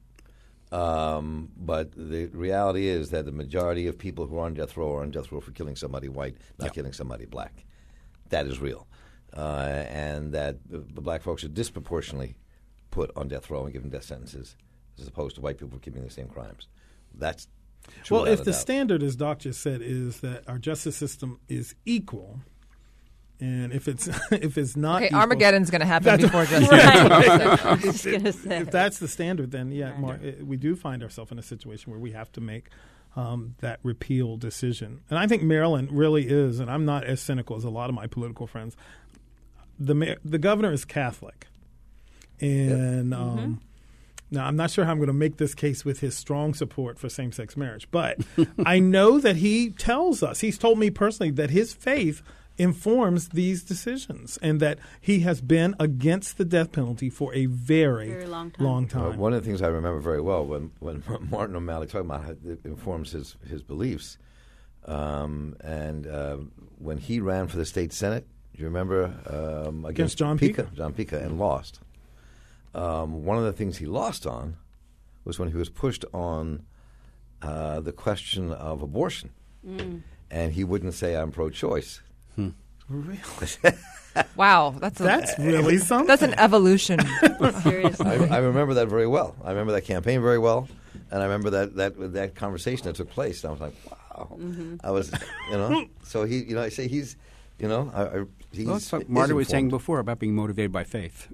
S1: Um, but the reality is that the majority of people who are on death row are on death row for killing somebody white, not yeah. killing somebody black. That is real, uh, and that the, the black folks are disproportionately put on death row and given death sentences, as opposed to white people committing the same crimes. That's true.
S2: Well, if the standard, as Doc just said, is that our justice system is equal, and if it's if it's not,
S3: okay,
S2: equal,
S3: Armageddon's going to happen before justice.
S4: Right. Just
S2: if,
S4: gonna say.
S2: if that's the standard, then yeah, Mark, we do find ourselves in a situation where we have to make um, that repeal decision. And I think Maryland really is, and I'm not as cynical as a lot of my political friends. The the governor is Catholic, and. Yep. Um, mm-hmm. Now, I'm not sure how I'm going to make this case with his strong support for same-sex marriage, but I know that he tells us, he's told me personally, that his faith informs these decisions and that he has been against the death penalty for a very,
S4: very long time.
S2: Long time.
S1: Uh, one of the things I remember very well when, when Martin O'Malley talking about how it informs his, his beliefs, um, and uh, when he ran for the state senate, do you remember? Um, against,
S2: against John
S1: Pica,
S2: Pica.
S1: John Pica, and lost. Um, one of the things he lost on was when he was pushed on uh, the question of abortion. Mm. And he wouldn't say, I'm pro-choice.
S2: Hmm. Really?
S3: Wow. That's a,
S2: that's really something.
S3: That's an evolution.
S4: Seriously.
S1: I, I remember that very well. I remember that campaign very well. And I remember that, that, that conversation that took place. And I was like, wow. Mm-hmm. I was, you know. So he, you know, I say he's, you know, I, I, he's.
S6: Well, that's what Marta was saying before about being motivated by faith.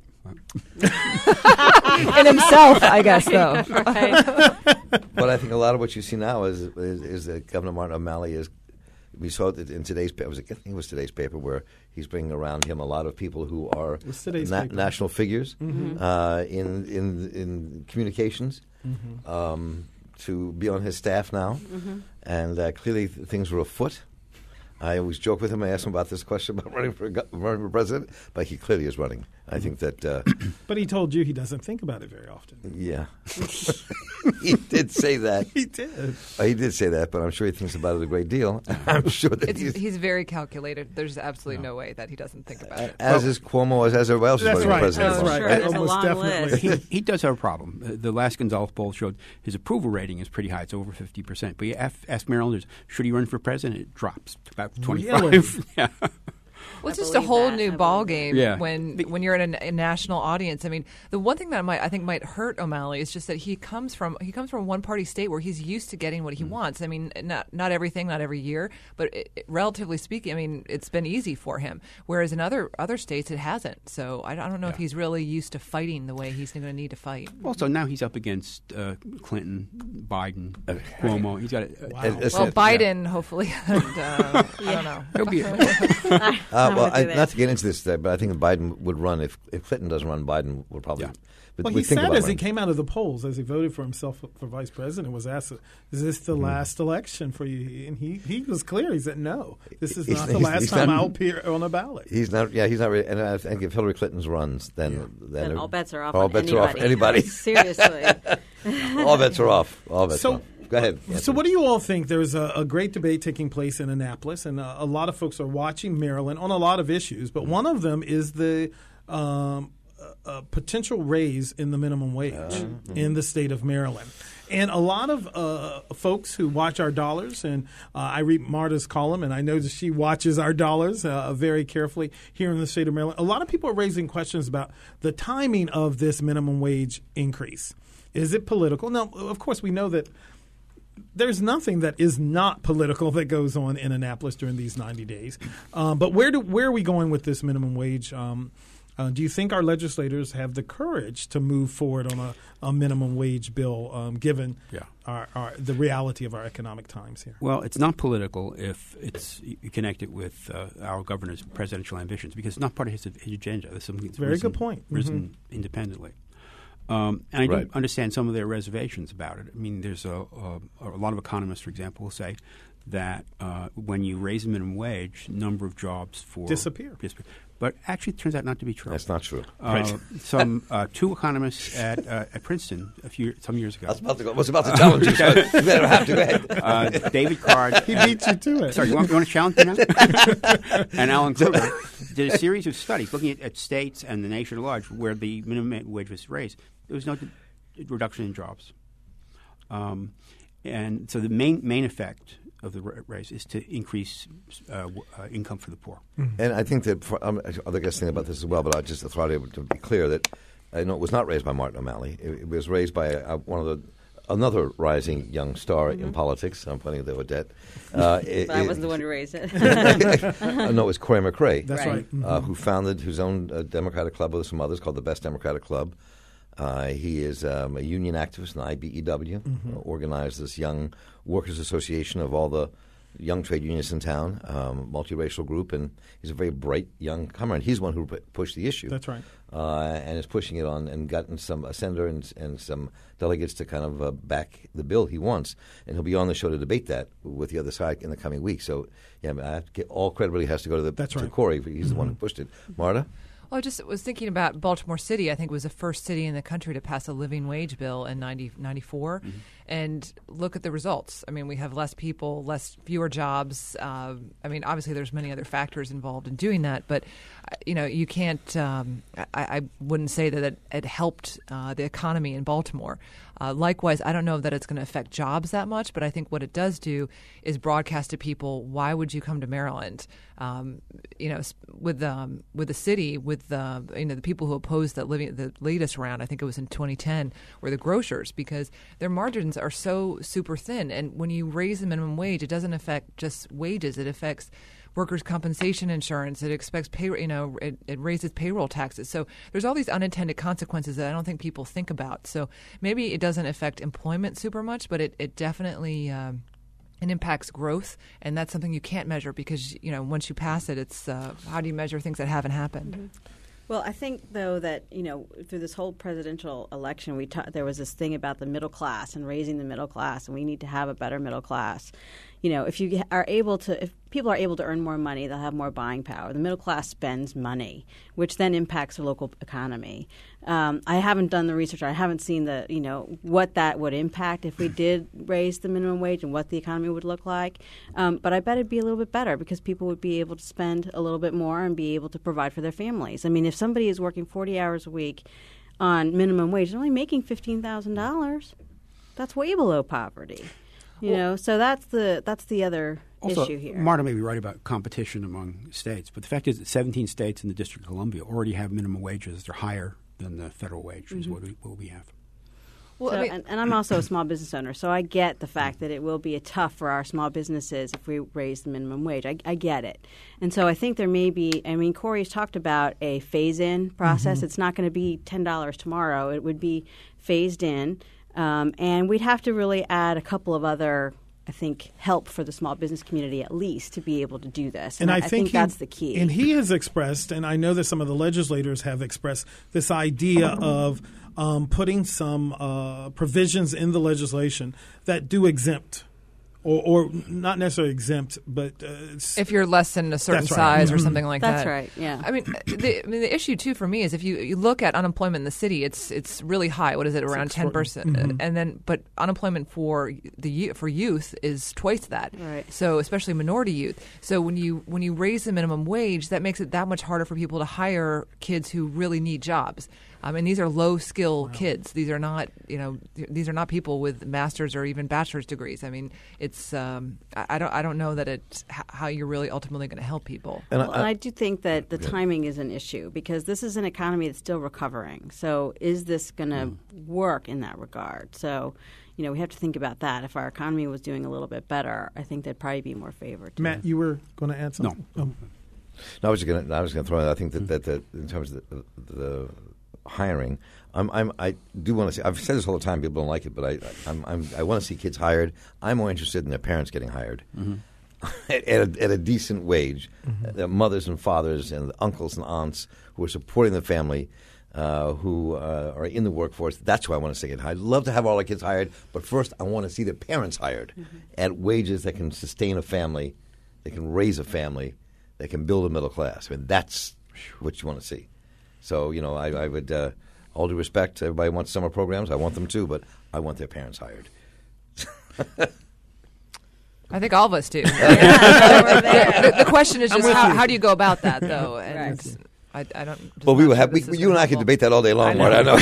S3: In himself, I guess, though.
S4: Right.
S1: But I think a lot of what you see now is is, is that Governor Martin O'Malley is. We saw it in today's paper. I think it was today's paper where he's bringing around him a lot of people who are na- national figures mm-hmm. uh, in in in communications mm-hmm. um, to be on his staff now, mm-hmm. and uh, clearly th- things were afoot. I always joke with him. I ask him about this question about running for running for president, but he clearly is running. I think that. Uh,
S2: but he told you he doesn't think about it very often.
S1: Yeah, he did say that.
S2: He did.
S1: Uh, he did say that, but I'm sure he thinks about it a great deal. I'm sure that
S3: it's,
S1: he's,
S3: he's very calculated. There's absolutely no, no way that he doesn't think about it.
S1: As
S3: well,
S1: is Cuomo, as, as everybody else is running
S2: right.
S1: for president.
S4: That's right.
S2: Sure.
S4: There's
S2: Almost
S4: a long
S2: definitely.
S4: list.
S6: he, he does have a problem. Uh, the last Gonzales poll showed his approval rating is pretty high. It's over fifty percent. But you ask, ask Marylanders, should he run for president? It drops to about twenty-five.
S2: Really?
S6: Yeah.
S3: Well, it's just a whole
S4: that.
S3: new
S4: I
S3: ball
S4: believe
S3: game
S6: yeah.
S3: when when you're in a, a national audience. I mean, the one thing that might I think might hurt O'Malley is just that he comes from he comes from one party state where he's used to getting what he mm. wants. I mean, not not everything, not every year, but it, it, relatively speaking, I mean, it's been easy for him. Whereas in other other states, it hasn't. So I, I don't know yeah. if he's really used to fighting the way he's going to need to fight.
S6: Also, now he's up against uh, Clinton, Biden, uh, Cuomo. He's got a,
S2: wow.
S1: it,
S3: well,
S1: it,
S3: Biden,
S1: yeah.
S3: hopefully. And, uh, I don't know.
S6: He'll be.
S1: uh, well, I, not to get into this, uh, but I think Biden would run if, if Clinton doesn't run. Biden would probably.
S6: Yeah.
S1: But
S2: well,
S1: we
S2: he
S1: think
S2: said
S1: about
S2: as
S1: running.
S2: he came out of the polls, as he voted for himself for vice president, was asked, "Is this the mm. last election for you?" And he, he was clear. He said, "No, this is
S1: he's,
S2: not the
S1: he's,
S2: last
S1: he's
S2: time
S1: not,
S2: I'll appear on a ballot."
S1: He's not. Yeah, he's not. Really, and I think if Hillary Clinton's runs, then
S2: yeah.
S1: then,
S4: then all bets are off.
S1: All
S4: on
S1: bets
S4: anybody.
S1: are off. Anybody.
S4: Seriously.
S1: all bets are off. All bets
S2: so,
S1: are off. Go ahead.
S2: Uh, so what do you all think? There's a, a great debate taking place in Annapolis, and a, a lot of folks are watching Maryland on a lot of issues, but one of them is the um, a potential raise in the minimum wage uh, mm-hmm. in the state of Maryland. And a lot of uh, folks who watch Our Dollars, and uh, I read Marta's column, and I know that she watches Our Dollars uh, very carefully here in the state of Maryland. A lot of people are raising questions about the timing of this minimum wage increase. Is it political? Now, of course, we know that there's nothing that is not political that goes on in Annapolis during these ninety days. Um, but where do where are we going with this minimum wage? Um, uh, do you think our legislators have the courage to move forward on a, a minimum wage bill, um, given
S6: yeah.
S2: our, our, the reality of our economic times here?
S6: Well, it's not political if it's you connect it with uh, our governor's presidential ambitions, because it's not part of his, his agenda. It's something that's
S2: very
S6: risen,
S2: good point.
S6: Risen
S2: Mm-hmm.
S6: independently. Um, and I do
S1: right.
S6: understand some of their reservations about it. I mean, there's a, a, a lot of economists, for example, will say that uh, when you raise the minimum wage, number of jobs for
S2: disappear.
S6: disappear. But actually, it turns out not to be true.
S1: That's not true.
S6: Uh,
S1: Right.
S6: Some uh, two economists at uh, at Princeton a few some years ago.
S1: I was about to go. I was about to challenge you. So you better have to go ahead.
S6: Uh, David Card.
S2: He beat you to it.
S6: Sorry, you want, you want to challenge me now? And Alan Kruger did a series of studies looking at, at states and the nation at large where the minimum wage was raised. There was no d- reduction in jobs. Um, and so the main main effect of the ra- raise is to increase uh, w- uh, income for the poor.
S1: And I think that for, um, other guys think about this as well, but I just thought it to be clear that I know it was not raised by Martin O'Malley. It, it was raised by uh, one of the another rising young star
S4: Mm-hmm.
S1: in politics. I'm pointing to Odette. Uh, it,
S4: But I
S1: it-
S4: wasn't the one to raise it.
S1: uh, no, it was Cory McRae.
S2: That's
S4: Right.
S2: right. Mhm.
S1: uh, who founded his own uh, Democratic club with some others called the Best Democratic Club. Uh, he is um, a union activist in the I B E W,
S2: Mm-hmm.
S1: uh, organized this young workers' association of all the young trade unions in town, um, multiracial group, and he's a very bright young comer, and he's the one who pu- pushed the issue.
S2: That's right.
S1: Uh, and is pushing it on and gotten some a senator and, and some delegates to kind of uh, back the bill he wants, and he'll be on the show to debate that with the other side in the coming weeks. So, yeah, I mean, I have to get, all credibility has to go to the
S2: That's
S1: to
S2: right.
S1: Cory. He's the one who pushed it. Marta?
S3: Well, I just was thinking about Baltimore City. I think was the first city in the country to pass a living wage bill in nineteen ninety-four.
S6: Mm-hmm.
S3: And look at the results. I mean, we have less people, less fewer jobs. Uh, I mean, obviously, there's many other factors involved in doing that, but uh, you know, you can't. Um, I, I wouldn't say that it, it helped uh, the economy in Baltimore. Uh, likewise, I don't know that it's going to affect jobs that much, but I think what it does do is broadcast to people, why would you come to Maryland? Um, you know, with um, with the city, with the you know the people who opposed that living the latest round, I think it was in twenty ten, were the grocers, because their margins are so super thin. And when you raise the minimum wage, it doesn't affect just wages; it affects workers' compensation insurance. It expects pay, you know, it, it raises payroll taxes. So there's all these unintended consequences that I don't think people think about. So maybe it doesn't affect employment super much, but it it definitely. Um, It impacts growth, and that's something you can't measure because, you know, once you pass it, it's uh, how do you measure things that haven't happened?
S4: Mm-hmm. Well, I think, though, that, you know, through this whole presidential election, we ta- there was this thing about the middle class and raising the middle class, and we need to have a better middle class. You know, if you are able to, if people are able to earn more money, they'll have more buying power. The middle class spends money, which then impacts the local economy. Um, I haven't done the research. I haven't seen the, you know, what that would impact if we did raise the minimum wage and what the economy would look like. Um, but I bet it'd be a little bit better because people would be able to spend a little bit more and be able to provide for their families. I mean, if somebody is working forty hours a week on minimum wage, they're only making fifteen thousand dollars. That's way below poverty. You know, so that's the that's the other
S6: Also,
S4: issue here.
S6: Marta may be right about competition among states, but the fact is that seventeen states in the District of Columbia already have minimum wages that are higher than the federal wage,
S4: Mm-hmm.
S6: is what we, what we have.
S3: Well,
S4: So,
S3: I mean,
S4: and, and I'm also a small business owner, so I get the fact that it will be a tough for our small businesses if we raise the minimum wage. I, I get it. And so I think there may be, I mean, Corey's talked about a phase-in process. Mm-hmm. It's not going to be ten dollars tomorrow. It would be phased in. Um, and we'd have to really add a couple of other, I think, help for the small business community at least to be able to do this. And,
S2: And I,
S4: I,
S2: think,
S4: think
S2: he-
S4: that's the key.
S2: And he has expressed, and I know that some of the legislators have expressed this idea of um, putting some uh, provisions in the legislation that do exempt, or, or not necessarily exempt, but uh, it's-
S3: if you're less than a certain
S2: That's right.
S3: size or
S2: Mhm.
S3: something like
S4: That's
S3: that.
S4: right, yeah.
S3: I mean, the, I mean, the issue too for me is if you, you look at unemployment in the city, it's it's really high. What is it, around ten percent?
S2: Mhm.
S3: And then, but unemployment for the yo- for youth is twice that.
S4: Right.
S3: So especially minority youth. So when you when you raise the minimum wage, that makes it that much harder for people to hire kids who really need jobs. I mean, these are low skill kids. These are not, you know, th- these are not people with masters or even bachelor's degrees. I mean, it's um, I, I don't I don't know that it's h- how you're really ultimately going to help people.
S1: And
S4: Well, and I do think that the timing is an issue because this is an economy that's still recovering. So is this going to work in that regard? So, you know, we have to think about that. If our economy was doing a little bit better, I think they'd probably be more favored. to
S2: Matt, you were going to add something?
S6: No.
S2: Oh.
S1: No, I was going to. I was going to throw in. I think that, that, that in terms of the, the hiring, I'm, I'm. I do want to see. I've said this all the time. People don't like it, but I. I'm. I'm I want to see kids hired. I'm more interested in their parents getting hired
S6: Mm-hmm.
S1: at, a, at a decent wage.
S2: Mm-hmm.
S1: Their mothers and fathers and uncles and aunts who are supporting the family. uh, who uh, are in the workforce. That's who I want to see it. I'd love to have all our kids hired, but first I want to see their parents hired mm-hmm. at wages that can sustain a family, they can raise a family, they can build a middle class. I mean, that's what you want to see. So, you know, I, I would, uh, all due respect, everybody wants summer programs. I want them too, but I want their parents hired.
S3: I think all of us do.
S4: Yeah, we're there.
S3: The, the question is
S2: I'm
S3: just
S2: with
S3: how,
S2: you.
S3: how do you go about that, though? And
S4: Right.
S3: I, I don't.
S1: Well, we
S3: not
S1: will
S3: sure
S1: have, we,
S3: this is
S1: you and I could
S3: helpful.
S1: debate that all day long,
S3: I
S1: Marta. I
S3: know.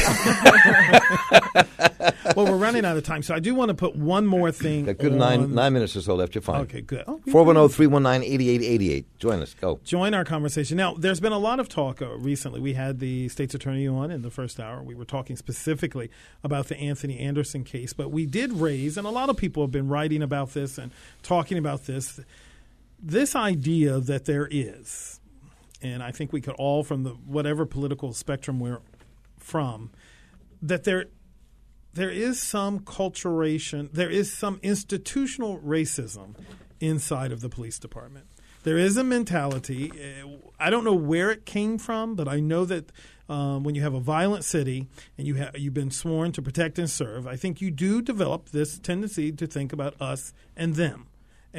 S1: know.
S2: Well, we're running out of time, so I do want to put one more thing.
S1: Got good
S2: on.
S1: nine, nine minutes or so left. You're fine.
S2: Okay, good. Oh,
S1: four one zero, three one nine, eight eight eight eight. Join us. Go.
S2: Join our conversation. Now, there's been a lot of talk uh, recently. We had the state's attorney on in the first hour. We were talking specifically about the Anthony Anderson case, but we did raise, and a lot of people have been writing about this and talking about this, this idea that there is, and I think we could all, from the whatever political spectrum we're from, that there there is some culturation, there is some institutional racism inside of the police department. There is a mentality. Uh, I don't know where it came from, but I know that um, when you have a violent city and you ha- you've been sworn to protect and serve, I think you do develop this tendency to think about us and them.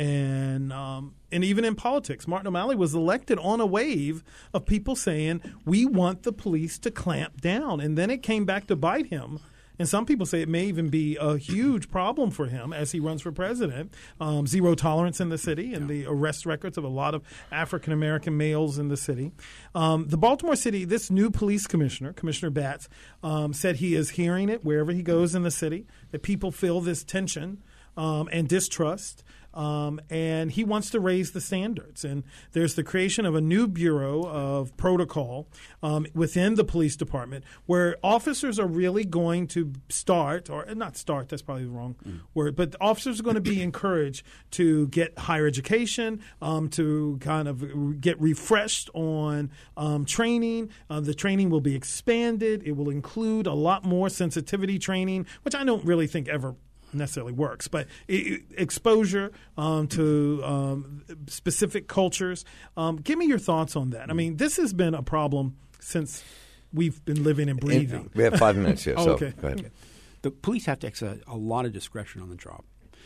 S2: And um, and even in politics, Martin O'Malley was elected on a wave of people saying, we want the police to clamp down. And then it came back to bite him. And some people say it may even be a huge problem for him as he runs for president. Um, zero tolerance in the city and the arrest records of a lot of African-American males in the city. Um, the Baltimore City, this new police commissioner, Commissioner Batts, um, said he is hearing it wherever he goes in the city, that people feel this tension um, and distrust. Um, and he wants to raise the standards. And there's the creation of a new bureau of protocol um, within the police department where officers are really going to start, or not start, that's probably the wrong mm. word, but officers are going to be encouraged to get higher education, um, to kind of get refreshed on um, training. Uh, the training will be expanded. It will include a lot more sensitivity training, which I don't really think ever necessarily works, but it, exposure um, to um, specific cultures. Um, give me your thoughts on that. I mean, this has been a problem since we've been living and breathing.
S1: And we have five minutes here,
S2: oh,
S1: so
S2: okay.
S1: go ahead.
S6: Okay. The police have to exercise a lot of discretion on the job.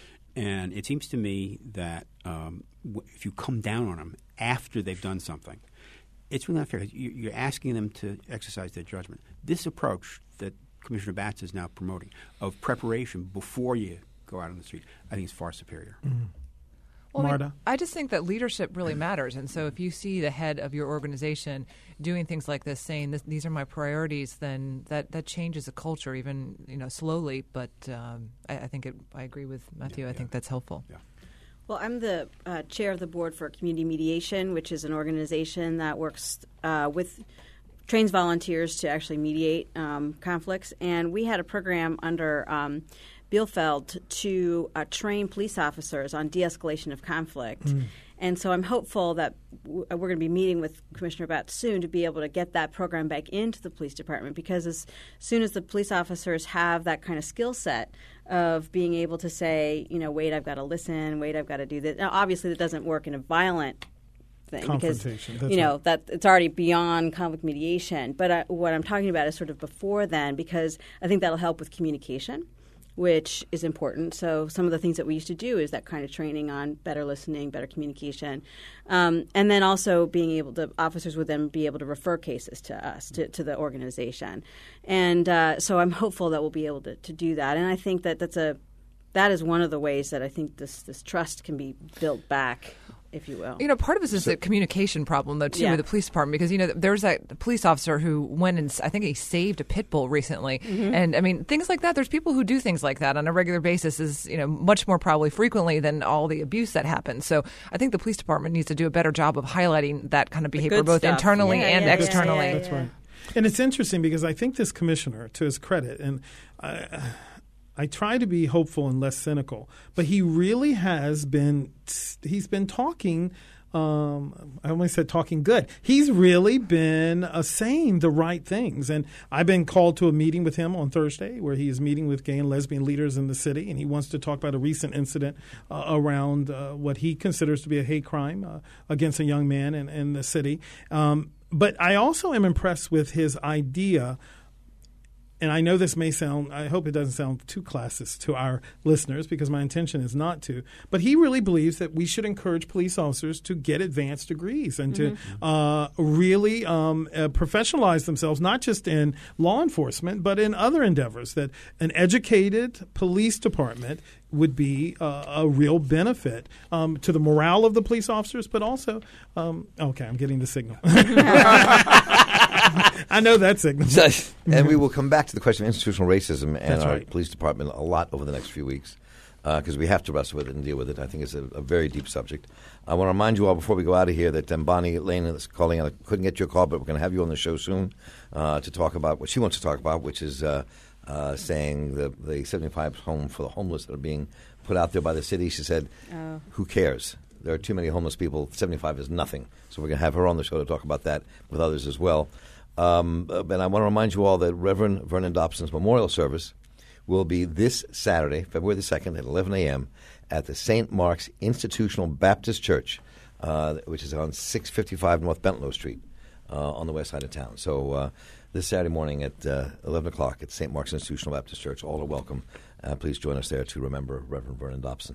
S6: And it seems to me that um, w- if you come down on them after they've done something, it's really not fair. You- You're asking them to exercise their judgment. This approach that Commissioner Batts is now promoting of preparation before you go out on the street, I think is far superior.
S2: Mm-hmm.
S3: Well, I, mean,
S2: Marta?
S3: I just think that leadership really matters. And so if you see the head of your organization doing things like this, saying this, these are my priorities, then that, that changes the culture, even you know slowly. But um, I, I think it, I agree with Matthew.
S6: Yeah,
S3: I
S6: yeah.
S3: think that's helpful.
S6: Yeah.
S4: Well, I'm the uh, chair of the board for Community Mediation, which is an organization that works uh, with trains volunteers to actually mediate um, conflicts. And we had a program under um, Bielfeld to uh, train police officers on de-escalation of conflict. Mm. And so I'm hopeful that w- we're going to be meeting with Commissioner Batts soon to be able to get that program back into the police department, because as soon as the police officers have that kind of skill set of being able to say, you know, wait, I've got to listen, wait, I've got to do this. Now, obviously, that doesn't work in a violent thing because, you know, right. that it's already beyond conflict mediation. But I, what I'm talking about is sort of before then, because I think that'll help with communication, which is important. So some of the things that we used to do is that kind of training on better listening, better communication. Um, and then also being able to, officers would then be able to refer cases to us, to, to the organization. And uh, so I'm hopeful that we'll be able to, to do that. And I think that that's a, that is one of the ways that I think this, this trust can be built back, if you will.
S3: You know, part of this is so, a communication problem, though, too,
S4: yeah.
S3: with the police department, because, you know, there's that police officer who went and, I think he saved a pit bull recently. Mm-hmm. And, I mean, things like that, there's people who do things like that on a regular basis is, you know, much more probably frequently than all the abuse that happens. So I think the police department needs to do a better job of highlighting that kind of behavior, both
S4: stuff.
S3: internally
S4: yeah,
S3: and
S4: yeah,
S3: externally.
S4: Yeah, yeah, yeah,
S2: That's right. And it's interesting because I think this commissioner, to his credit, and I, I try to be hopeful and less cynical, but he really has been, he's been talking um, I almost said talking good. He's really been uh, saying the right things. And I've been called to a meeting with him on Thursday where he is meeting with gay and lesbian leaders in the city. And he wants to talk about a recent incident uh, around uh, what he considers to be a hate crime uh, against a young man in, in the city. Um, but I also am impressed with his idea. And I know this may sound, I hope it doesn't sound too classist to our listeners because my intention is not to, but he really believes that we should encourage police officers to get advanced degrees and mm-hmm. to uh, really um, uh, professionalize themselves, not just in law enforcement, but in other endeavors, that an educated police department would be uh, a real benefit um, to the morale of the police officers, but also, um, okay, I'm getting the signal. I know that signal.
S1: And we will come back to the question of institutional racism and
S2: That's
S1: our
S2: right.
S1: police department a lot over the next few weeks because uh, we have to wrestle with it and deal with it. I think it's a, a very deep subject. I want to remind you all before we go out of here that um, Bonnie Lane is calling. I couldn't get your call, but we're going to have you on the show soon uh, to talk about what she wants to talk about, which is uh, uh, saying the, the seventy-five home for the homeless that are being put out there by the city. She said, oh. who cares? There are too many homeless people. seventy-five is nothing. So we're going to have her on the show to talk about that with others as well. Um, and I want to remind you all that Reverend Vernon Dobson's memorial service will be this Saturday, February the second at eleven a.m. at the Saint Mark's Institutional Baptist Church, uh, which is on six fifty-five North Bentlow Street uh, on the west side of town. So uh, this Saturday morning at uh, eleven o'clock at Saint Mark's Institutional Baptist Church. All are welcome. Uh, please join us there to remember Reverend Vernon Dobson.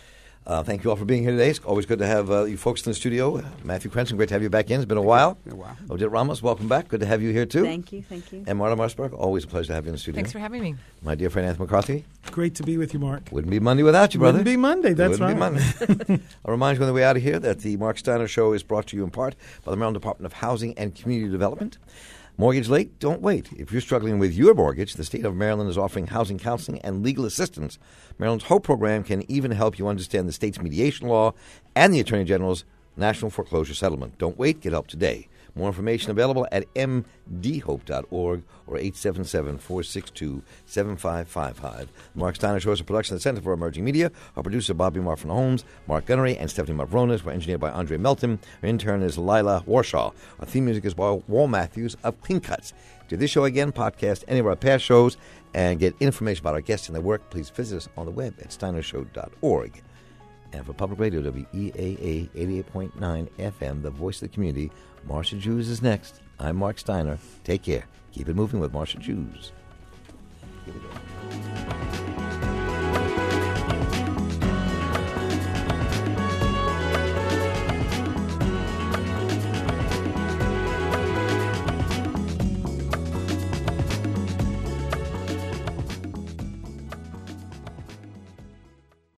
S1: Uh, thank you all for being here today. It's always good to have uh, you folks in the studio. Matthew Crenson, great to have you back in. It's been a while.
S6: Been a while.
S1: Odette Ramos, welcome back. Good to have you here, too.
S4: Thank you, thank you.
S1: And Marta Marsberg, always a pleasure to have you in the studio.
S3: Thanks for having me.
S1: My dear friend Anthony McCarthy.
S2: Great to be with you, Mark.
S1: Wouldn't be Monday without you, brother.
S2: Wouldn't be Monday, that's
S1: Wouldn't
S2: right.
S1: Be Monday. I'll remind you on the way out of here that the Mark Steiner Show is brought to you in part by the Maryland Department of Housing and Community Development. Mortgage late? Don't wait. If you're struggling with your mortgage, the state of Maryland is offering housing counseling and legal assistance. Maryland's HOPE program can even help you understand the state's mediation law and the Attorney General's National Foreclosure Settlement. Don't wait. Get help today. More information available at m d hope dot org or eight seven seven, four six two, seven five five five. Mark Steiner Show is a production of the Center for Emerging Media. Our producer, Bobby Marfin Holmes, Mark Gunnery, and Stephanie Mavronis. We're engineered by Andre Melton. Our intern is Lila Warshaw. Our theme music is by Wal Matthews of Clean Cuts. Do this show again, podcast any of our past shows, and get information about our guests and their work, please visit us on the web at steiner show dot org. And for Public Radio, W E A A eighty-eight point nine F M, the voice of the community, Marcia Jews is next. I'm Mark Steiner. Take care. Keep it moving with Marcia Jews. Keep it going.